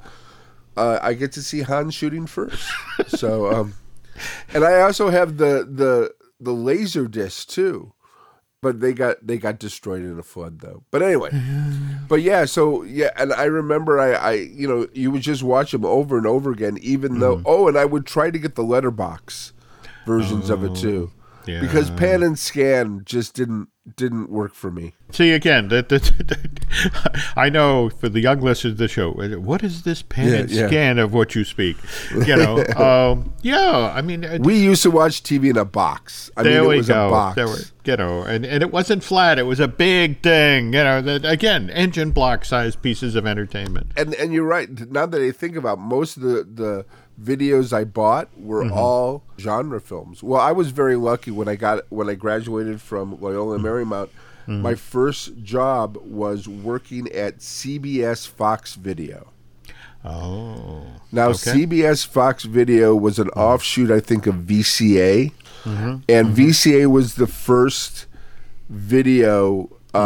I get to see Han shooting first. So, and I also have the laser disc too, but they got destroyed in a flood though. But anyway, and I remember I you would just watch them over and over again, even though and I would try to get the letterbox versions of it too. Yeah. Because pan and scan just didn't work for me. See, again, I know for the young listeners of the show, what is this pan and scan of what you speak? I mean... we used to watch TV in a box. It was a box. And it wasn't flat. It was a big thing. Again, engine block-sized pieces of entertainment. And you're right. Now that I think about most of the videos I bought were all genre films. Well, I was very lucky when I graduated from Loyola Marymount. My first job was working at CBS Fox Video. Oh. Now, okay. CBS Fox Video was an offshoot, I think, of VCA. And VCA was the first video.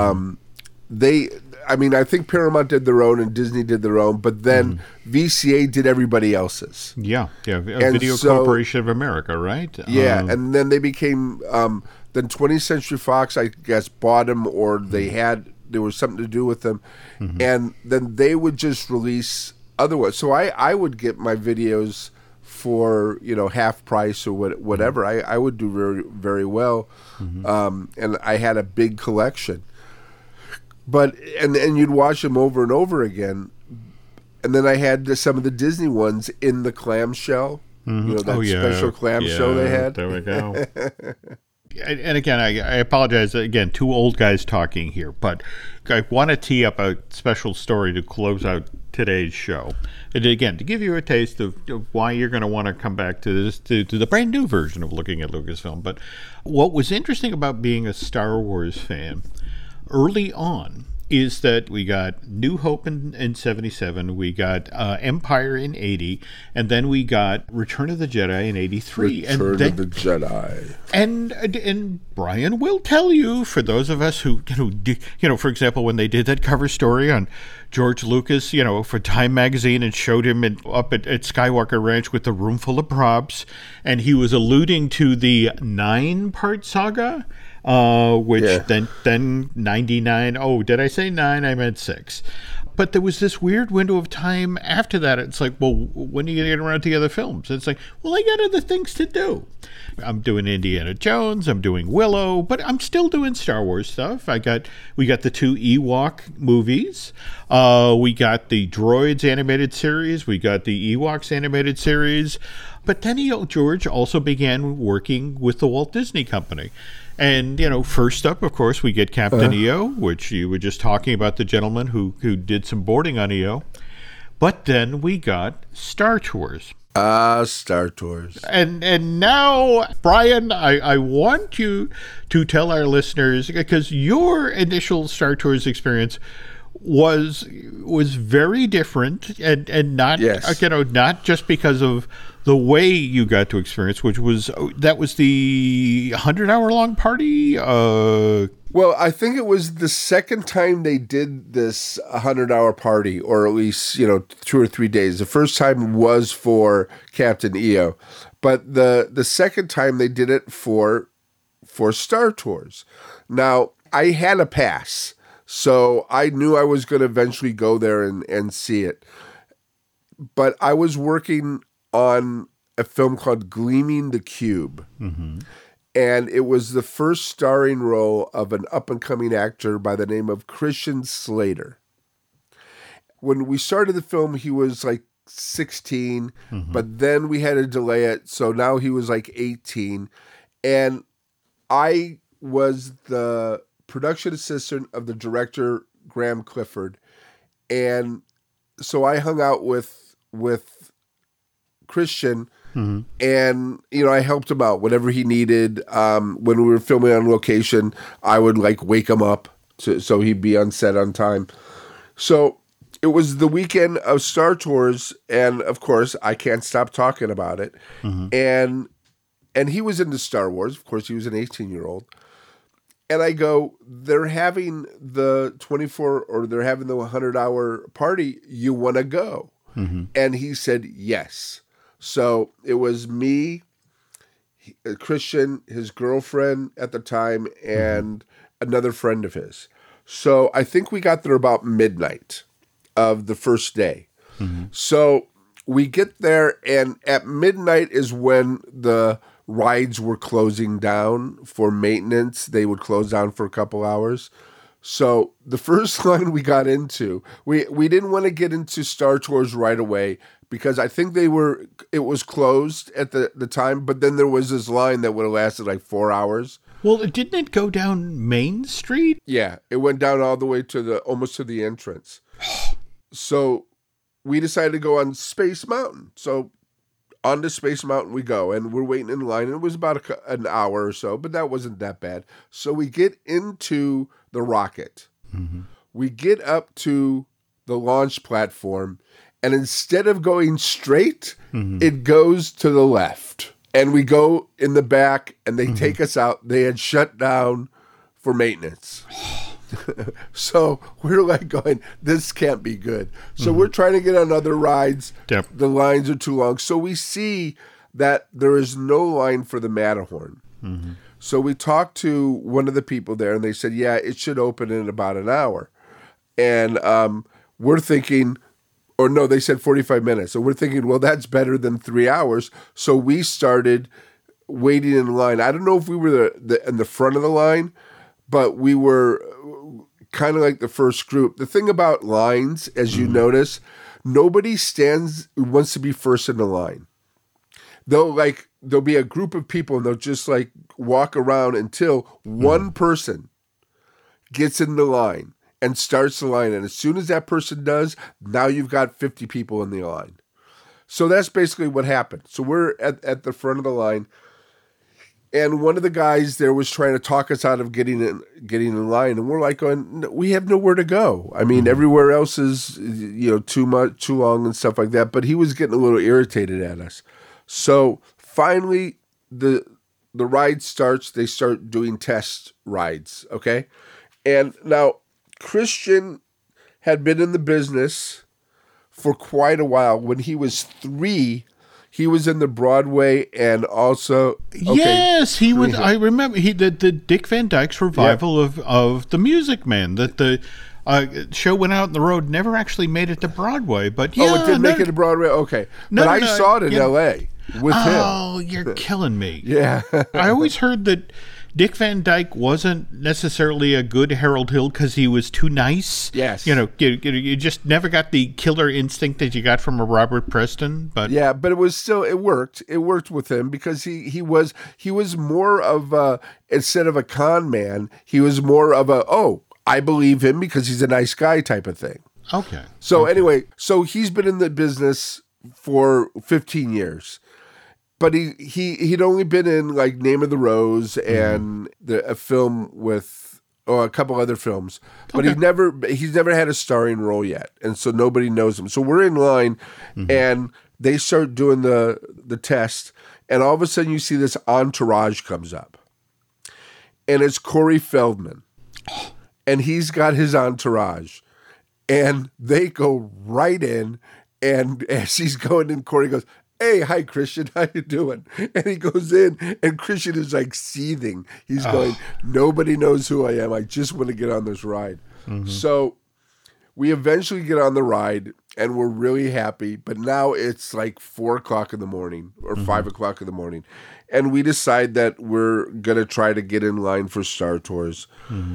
I think Paramount did their own and Disney did their own, but then VCA did everybody else's. Yeah. Video Corporation of America, right? Yeah, and then they became, then 20th Century Fox, I guess, bought them, or there was something to do with them, and then they would just release other ones. So I would get my videos for half price or whatever, I would do very, very well. And I had a big collection. But and you'd watch them over and over again. And then I had some of the Disney ones in the clamshell. Special clamshell they had. There we go. And again, I apologize. Again, two old guys talking here, but I want to tee up a special story to close out today's show. And again, to give you a taste of why you're going to want to come back to this, to the brand new version of Looking at Lucasfilm. But what was interesting about being a Star Wars fan early on is that we got New Hope in 77, we got Empire in 80, and then we got Return of the Jedi in 83. Return of the Jedi. And Brian will tell you, for those of us who, for example, when they did that cover story on George Lucas, for Time Magazine, and showed him up at Skywalker Ranch with the room full of props, and he was alluding to the 9-part saga, then 99. Oh, did I say 9? I meant 6. But there was this weird window of time after that. It's like, well, when are you going to get around to the other films? It's like, well, I got other things to do. I'm doing Indiana Jones, I'm doing Willow, but I'm still doing Star Wars stuff. We got the 2 Ewok movies. We got the Droids animated series. We got the Ewoks animated series. But then George also began working with the Walt Disney Company. And, first up, of course, we get Captain EO, which you were just talking about, the gentleman who did some boarding on EO. But then we got Star Tours. Star Tours. And now, Brian, I want you to tell our listeners, because your initial Star Tours experience was very different, and not not just because of the way you got to experience, which was the 100-hour-long party. Well, I think it was the second time they did this 100-hour party, or at least 2 or 3 days. The first time was for Captain EO, but the second time they did it for Star Tours. Now, I had a pass, so I knew I was going to eventually go there and see it. But I was working on a film called Gleaming the Cube. Mm-hmm. And it was the first starring role of an up-and-coming actor by the name of Christian Slater. When we started the film, he was like 16, but then we had to delay it, so now he was like 18. And I was the production assistant of the director, Graham Clifford. And so I hung out with Christian, and I helped him out whatever he needed. When we were filming on location, I would wake him up so he'd be on set on time. So it was the weekend of Star Tours, and of course I can't stop talking about it. And he was into Star Wars. Of course, he was an 18-year-old. And I go, they're having the 100-hour party. You want to go? And he said yes. So it was me, Christian, his girlfriend at the time, and another friend of his. So I think we got there about midnight of the first day. So we get there, and at midnight is when the rides were closing down for maintenance. They would close down for a couple hours. So the first line we got into, we didn't want to get into Star Tours right away because I think it was closed at the time, but then there was this line that would have lasted 4 hours. Well, didn't it go down Main Street? Yeah, it went down all the way to almost to the entrance. So we decided to go on Space Mountain. So on to Space Mountain we go, and we're waiting in line, and it was about an hour or so, but that wasn't that bad. So we get into the rocket. We get up to the launch platform, and instead of going straight, it goes to the left. And we go in the back, and they take us out. They had shut down for maintenance. So we're going, this can't be good. So we're trying to get on other rides. Yep. The lines are too long. So we see that there is no line for the Matterhorn. So we talked to one of the people there, and they said, yeah, it should open in about an hour. And we're thinking, Or no, they said 45 minutes. So we're thinking, well, that's better than 3 hours. So we started waiting in line. I don't know if we were in the front of the line, but we were kind of like the first group. The thing about lines, as you notice, nobody wants to be first in the line. There'll be a group of people and they'll just like walk around until one person gets in the line and starts the line. And as soon as that person does, now you've got 50 people in the line. So that's basically what happened. So we're at the front of the line. And one of the guys there was trying to talk us out of getting in line, and we're like going, we have nowhere to go. I mean, everywhere else is too long and stuff like that. But he was getting a little irritated at us. So finally, the ride starts. They start doing test rides. Okay, and now Christian had been in the business for quite a while. When he was 3. He was in the Broadway and also... Okay. Yes, he was. I remember he did the Dick Van Dyke's revival of The Music Man. That the show went out on the road, never actually made it to Broadway. But yeah, it didn't make it to Broadway? Okay. But I saw it in L.A. with him. Oh, you're killing me. Yeah. I always heard that Dick Van Dyke wasn't necessarily a good Harold Hill because he was too nice. Yes. You just never got the killer instinct that you got from a Robert Preston. But yeah, but it worked. It worked with him because he was more of instead of a con man, he was more of I believe him because he's a nice guy type of thing. Okay. So anyway, he's been in the business for 15 years. But he'd only been in like Name of the Rose and a film with a couple other films, but he's never had a starring role yet, and so nobody knows him. So we're in line, and they start doing the test, and all of a sudden you see this entourage comes up, and it's Corey Feldman, and he's got his entourage, and they go right in, and as he's going in, Corey goes, "Hey, hi, Christian. How you doing?" And he goes in, and Christian is like seething. He's going, "Nobody knows who I am. I just want to get on this ride." So we eventually get on the ride, and we're really happy. But now it's like 4 o'clock in the morning or 5 o'clock in the morning. And we decide that we're going to try to get in line for Star Tours.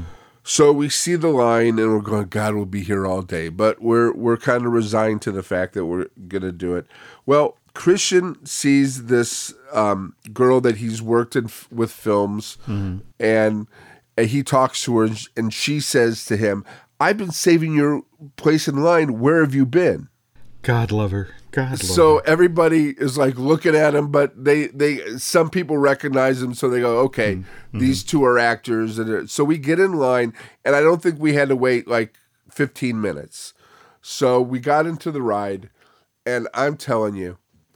So we see the line, and we're going, God, we'll be here all day. But we're kind of resigned to the fact that we're going to do it. Well, Christian sees this girl that he's worked with films, and he talks to her, and she says to him, "I've been saving your place in line. Where have you been?" God love her. So everybody is like looking at him, but some people recognize him, so they go, "Okay, these two are actors." And so we get in line, and I don't think we had to wait like 15 minutes. So we got into the ride, and I'm telling you,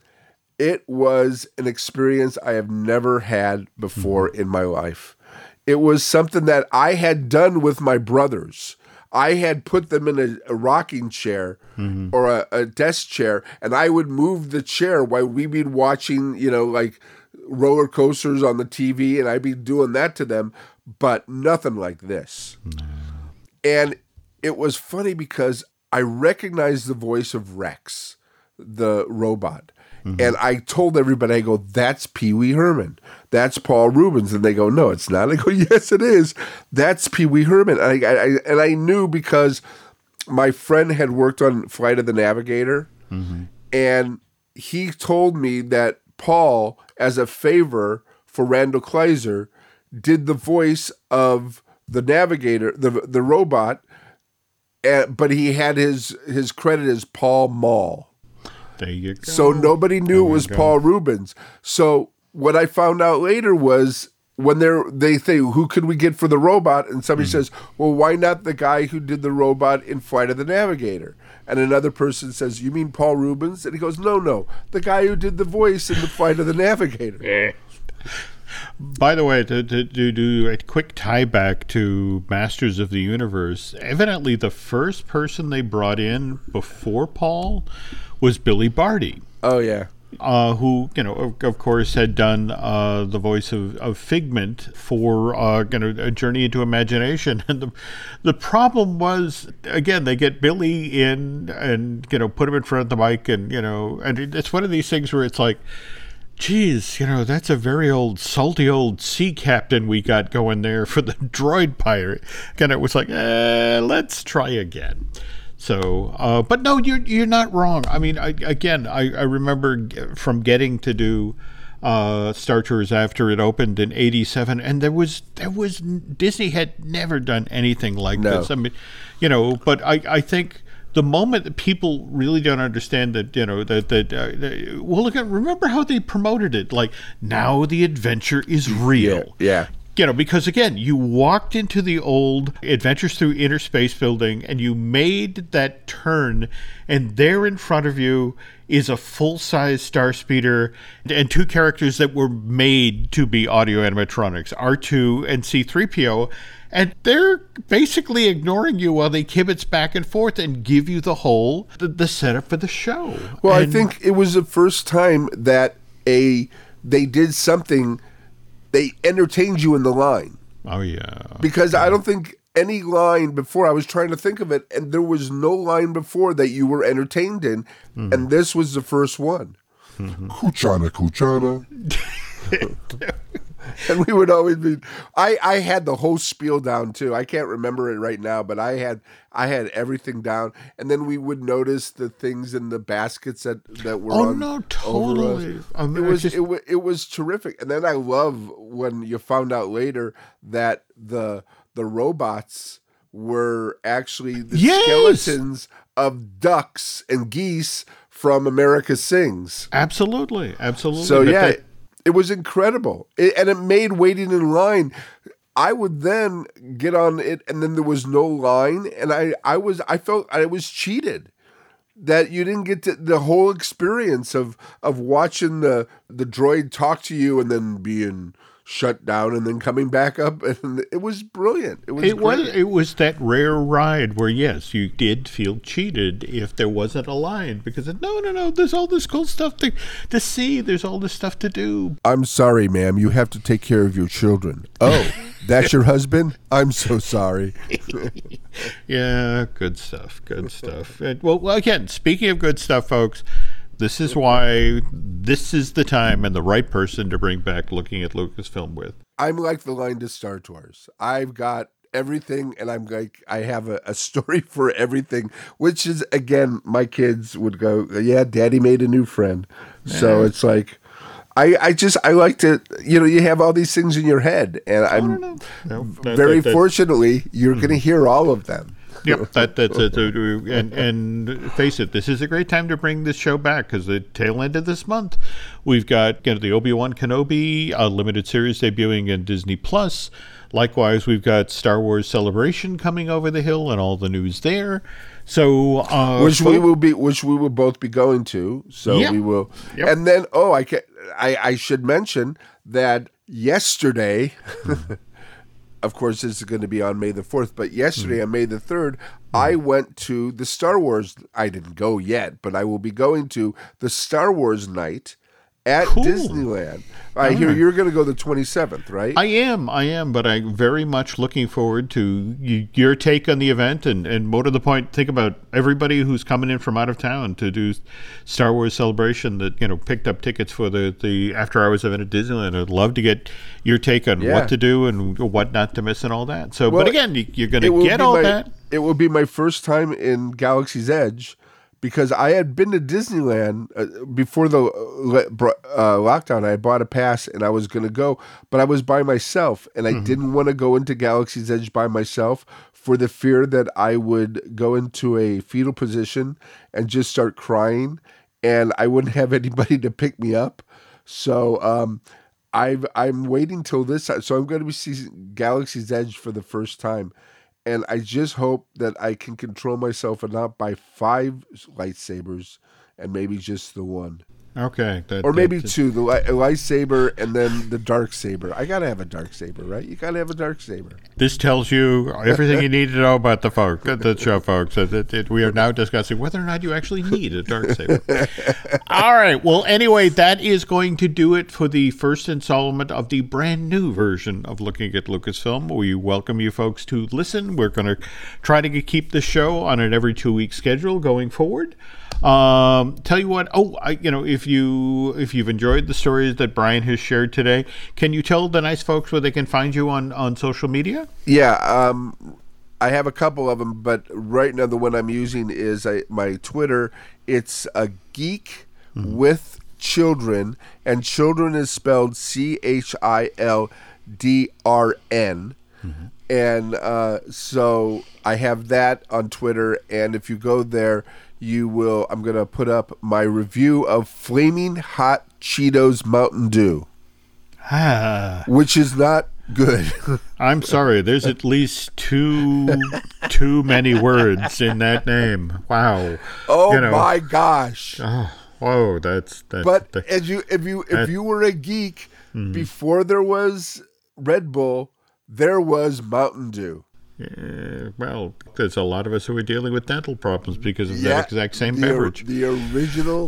it was an experience I have never had before in my life. It was something that I had done with my brothers. I had put them in a rocking chair or a desk chair, and I would move the chair while we'd be watching, like roller coasters on the TV, and I'd be doing that to them, but nothing like this. And it was funny because I recognized the voice of Rex, the robot. And I told everybody, I go, "That's Pee Wee Herman. That's Paul Reubens." And they go, "No, it's not." I go, "Yes, it is. That's Pee Wee Herman." And I knew because my friend had worked on Flight of the Navigator, and he told me that Paul, as a favor for Randall Kleiser, did the voice of the Navigator, the robot, but he had his credit as Paul Mall. There you go. So nobody knew it was Paul Reubens. So what I found out later was when they say, "Who could we get for the robot?" And somebody says, "Well, why not the guy who did the robot in Flight of the Navigator?" And another person says, "You mean Paul Reubens?" And he goes, No, the guy who did the voice in the Flight of the Navigator. By the way, to do a quick tie back to Masters of the Universe, evidently the first person they brought in before Paul was Billy Barty. Oh, yeah. who, of course, had done the voice of Figment for, A Journey into Imagination. And the problem was, again, they get Billy in and, put him in front of the mic and it's one of these things where it's like, geez, that's a very salty old sea captain we got going there for the droid pirate. It was like, let's try again. So, but no, you're not wrong. I mean, I remember from getting to do Star Tours after it opened in '87, and there was Disney had never done anything like this. I mean, but I think the moment that people really don't understand that, well, look at, remember how they promoted it, like, now the adventure is real. Yeah. Because again, you walked into the old Adventures Through Inner Space building and you made that turn, and there in front of you is a full-size Starspeeder and two characters that were made to be audio animatronics, R2 and C-3PO, and they're basically ignoring you while they kibitz back and forth and give you the setup for the show. Well, I think it was the first time that they did something. They entertained you in the line. Oh, yeah. Because I don't think any line before, I was trying to think of it, and there was no line before that you were entertained in, and this was the first one. Kuchana, Kuchana. And we would always be. I had the whole spiel down too. I can't remember it right now, but I had everything down. And then we would notice the things in the baskets that were on. Oh no, totally. I mean, it was terrific. And then I love when you found out later that the robots were actually the skeletons of ducks and geese from America Sings. Absolutely. So yeah. It was incredible, and it made waiting in line. I would then get on it, and then there was no line, and I felt I was cheated that you didn't get the whole experience of watching the droid talk to you and then being shut down and then coming back up, and it was brilliant. It was that rare ride where yes, you did feel cheated if there wasn't a line, because no, there's all this cool stuff to see, there's all this stuff to do. I'm sorry, ma'am, you have to take care of your children. Oh, that's your husband? I'm so sorry. Yeah, good stuff. And, well, again, speaking of good stuff, folks, this is why this is the time and the right person to bring back Looking at Lucasfilm with. I'm like the line to Star Tours. I've got everything, and I'm like, I have a story for everything, which is, again, my kids would go, yeah, Daddy made a new friend. Yeah. So it's like, I like to, you have all these things in your head, and fortunately, you're going to hear all of them. Yep, and face it, this is a great time to bring this show back, because the tail end of this month, we've got the Obi-Wan Kenobi limited series debuting in Disney Plus. Likewise, we've got Star Wars Celebration coming over the hill and all the news there. So which we will both be going to. So we will, and then I should mention that yesterday. Of course, this is going to be on May the 4th, but yesterday on May the 3rd, I went to the Star Wars. I didn't go yet, but I will be going to the Star Wars night at Disneyland. I hear you're going to go the 27th, right? I am, but I'm very much looking forward to your take on the event, and more to the point, think about everybody who's coming in from out of town to do Star Wars Celebration that, picked up tickets for the after-hours event at Disneyland. I'd love to get your take on what to do and what not to miss and all that. So, but again, you're going to get all that. It will be my first time in Galaxy's Edge, because I had been to Disneyland before the lockdown. I bought a pass and I was going to go, but I was by myself, and I didn't want to go into Galaxy's Edge by myself for the fear that I would go into a fetal position and just start crying, and I wouldn't have anybody to pick me up. So I'm waiting till this time. So I'm going to be seeing Galaxy's Edge for the first time. And I just hope that I can control myself and not buy 5 lightsabers and maybe just the one. Okay. Or maybe two, the lightsaber and then the dark saber. I gotta have a dark saber, right? You gotta have a dark saber. This tells you everything you need to know about the show, folks. We are now discussing whether or not you actually need a dark saber. All right. Well, anyway, that is going to do it for the first installment of the brand new version of Looking at Lucasfilm. We welcome you folks to listen. We're going to try to keep the show on an every 2-week schedule going forward. Tell you what. If you've enjoyed the stories that Brian has shared today, can you tell the nice folks where they can find you on social media? Yeah, I have a couple of them, but right now the one I'm using is my Twitter. It's a geek with children, and children is spelled CHILDRN. And so I have that on Twitter, and if you go there, I'm going to put up my review of Flaming Hot Cheetos Mountain Dew, which is not good. I'm sorry. There's at least too many words in that name. Wow. Oh my gosh. Whoa, that's. But if you were a geek, before there was Red Bull, there was Mountain Dew. Well, there's a lot of us who are dealing with dental problems because of that exact same beverage. The original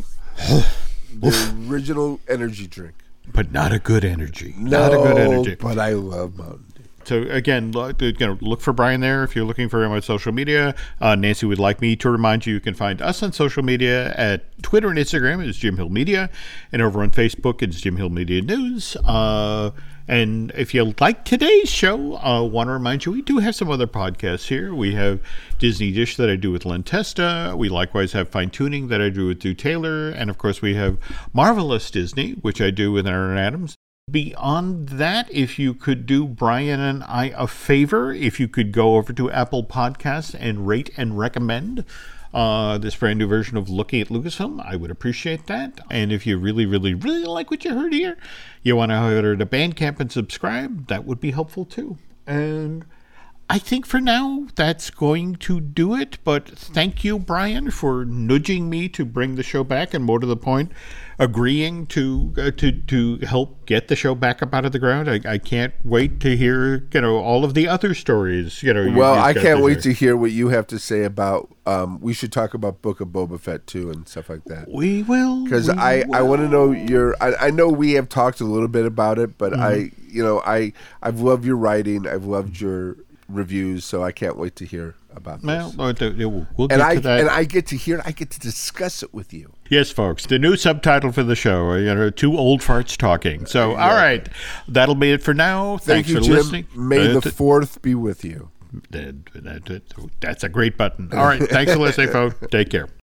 energy drink. But not a good energy. Not a good energy. But I love Mountain Dew. So again, look for Brian there if you're looking for him on social media. Nancy would like me to remind you can find us on social media at Twitter and Instagram. It's Jim Hill Media, and over on Facebook it's Jim Hill Media News. And if you like today's show, I want to remind you we do have some other podcasts here. We have Disney Dish that I do with Len Testa. We likewise have Fine Tuning that I do with Drew Taylor. And of course, we have Marvelous Disney, which I do with Aaron Adams. Beyond that, if you could do Brian and I a favor, if you could go over to Apple Podcasts and rate and recommend this brand new version of Looking at Lucasfilm, I would appreciate that. And if you really, really, really like what you heard here, you want to go to Bandcamp and subscribe, that would be helpful too. And I think for now, that's going to do it. But thank you, Brian, for nudging me to bring the show back, and more to the point, agreeing to help get the show back up out of the ground. I can't wait to hear all of the other stories. Well, I can't wait to hear what you have to say about. We should talk about Book of Boba Fett too and stuff like that. We will, because I want to know your. I know we have talked a little bit about it, but I've loved your writing. I've loved your reviews, so I can't wait to hear about this. Well, we'll get to that. And I get to discuss it with you. Yes, folks. The new subtitle for the show, two old farts talking. So, all right. That'll be it for now. Thanks for listening. May the 4th be with you. That's a great button. All right. Thanks for listening, folks. Take care.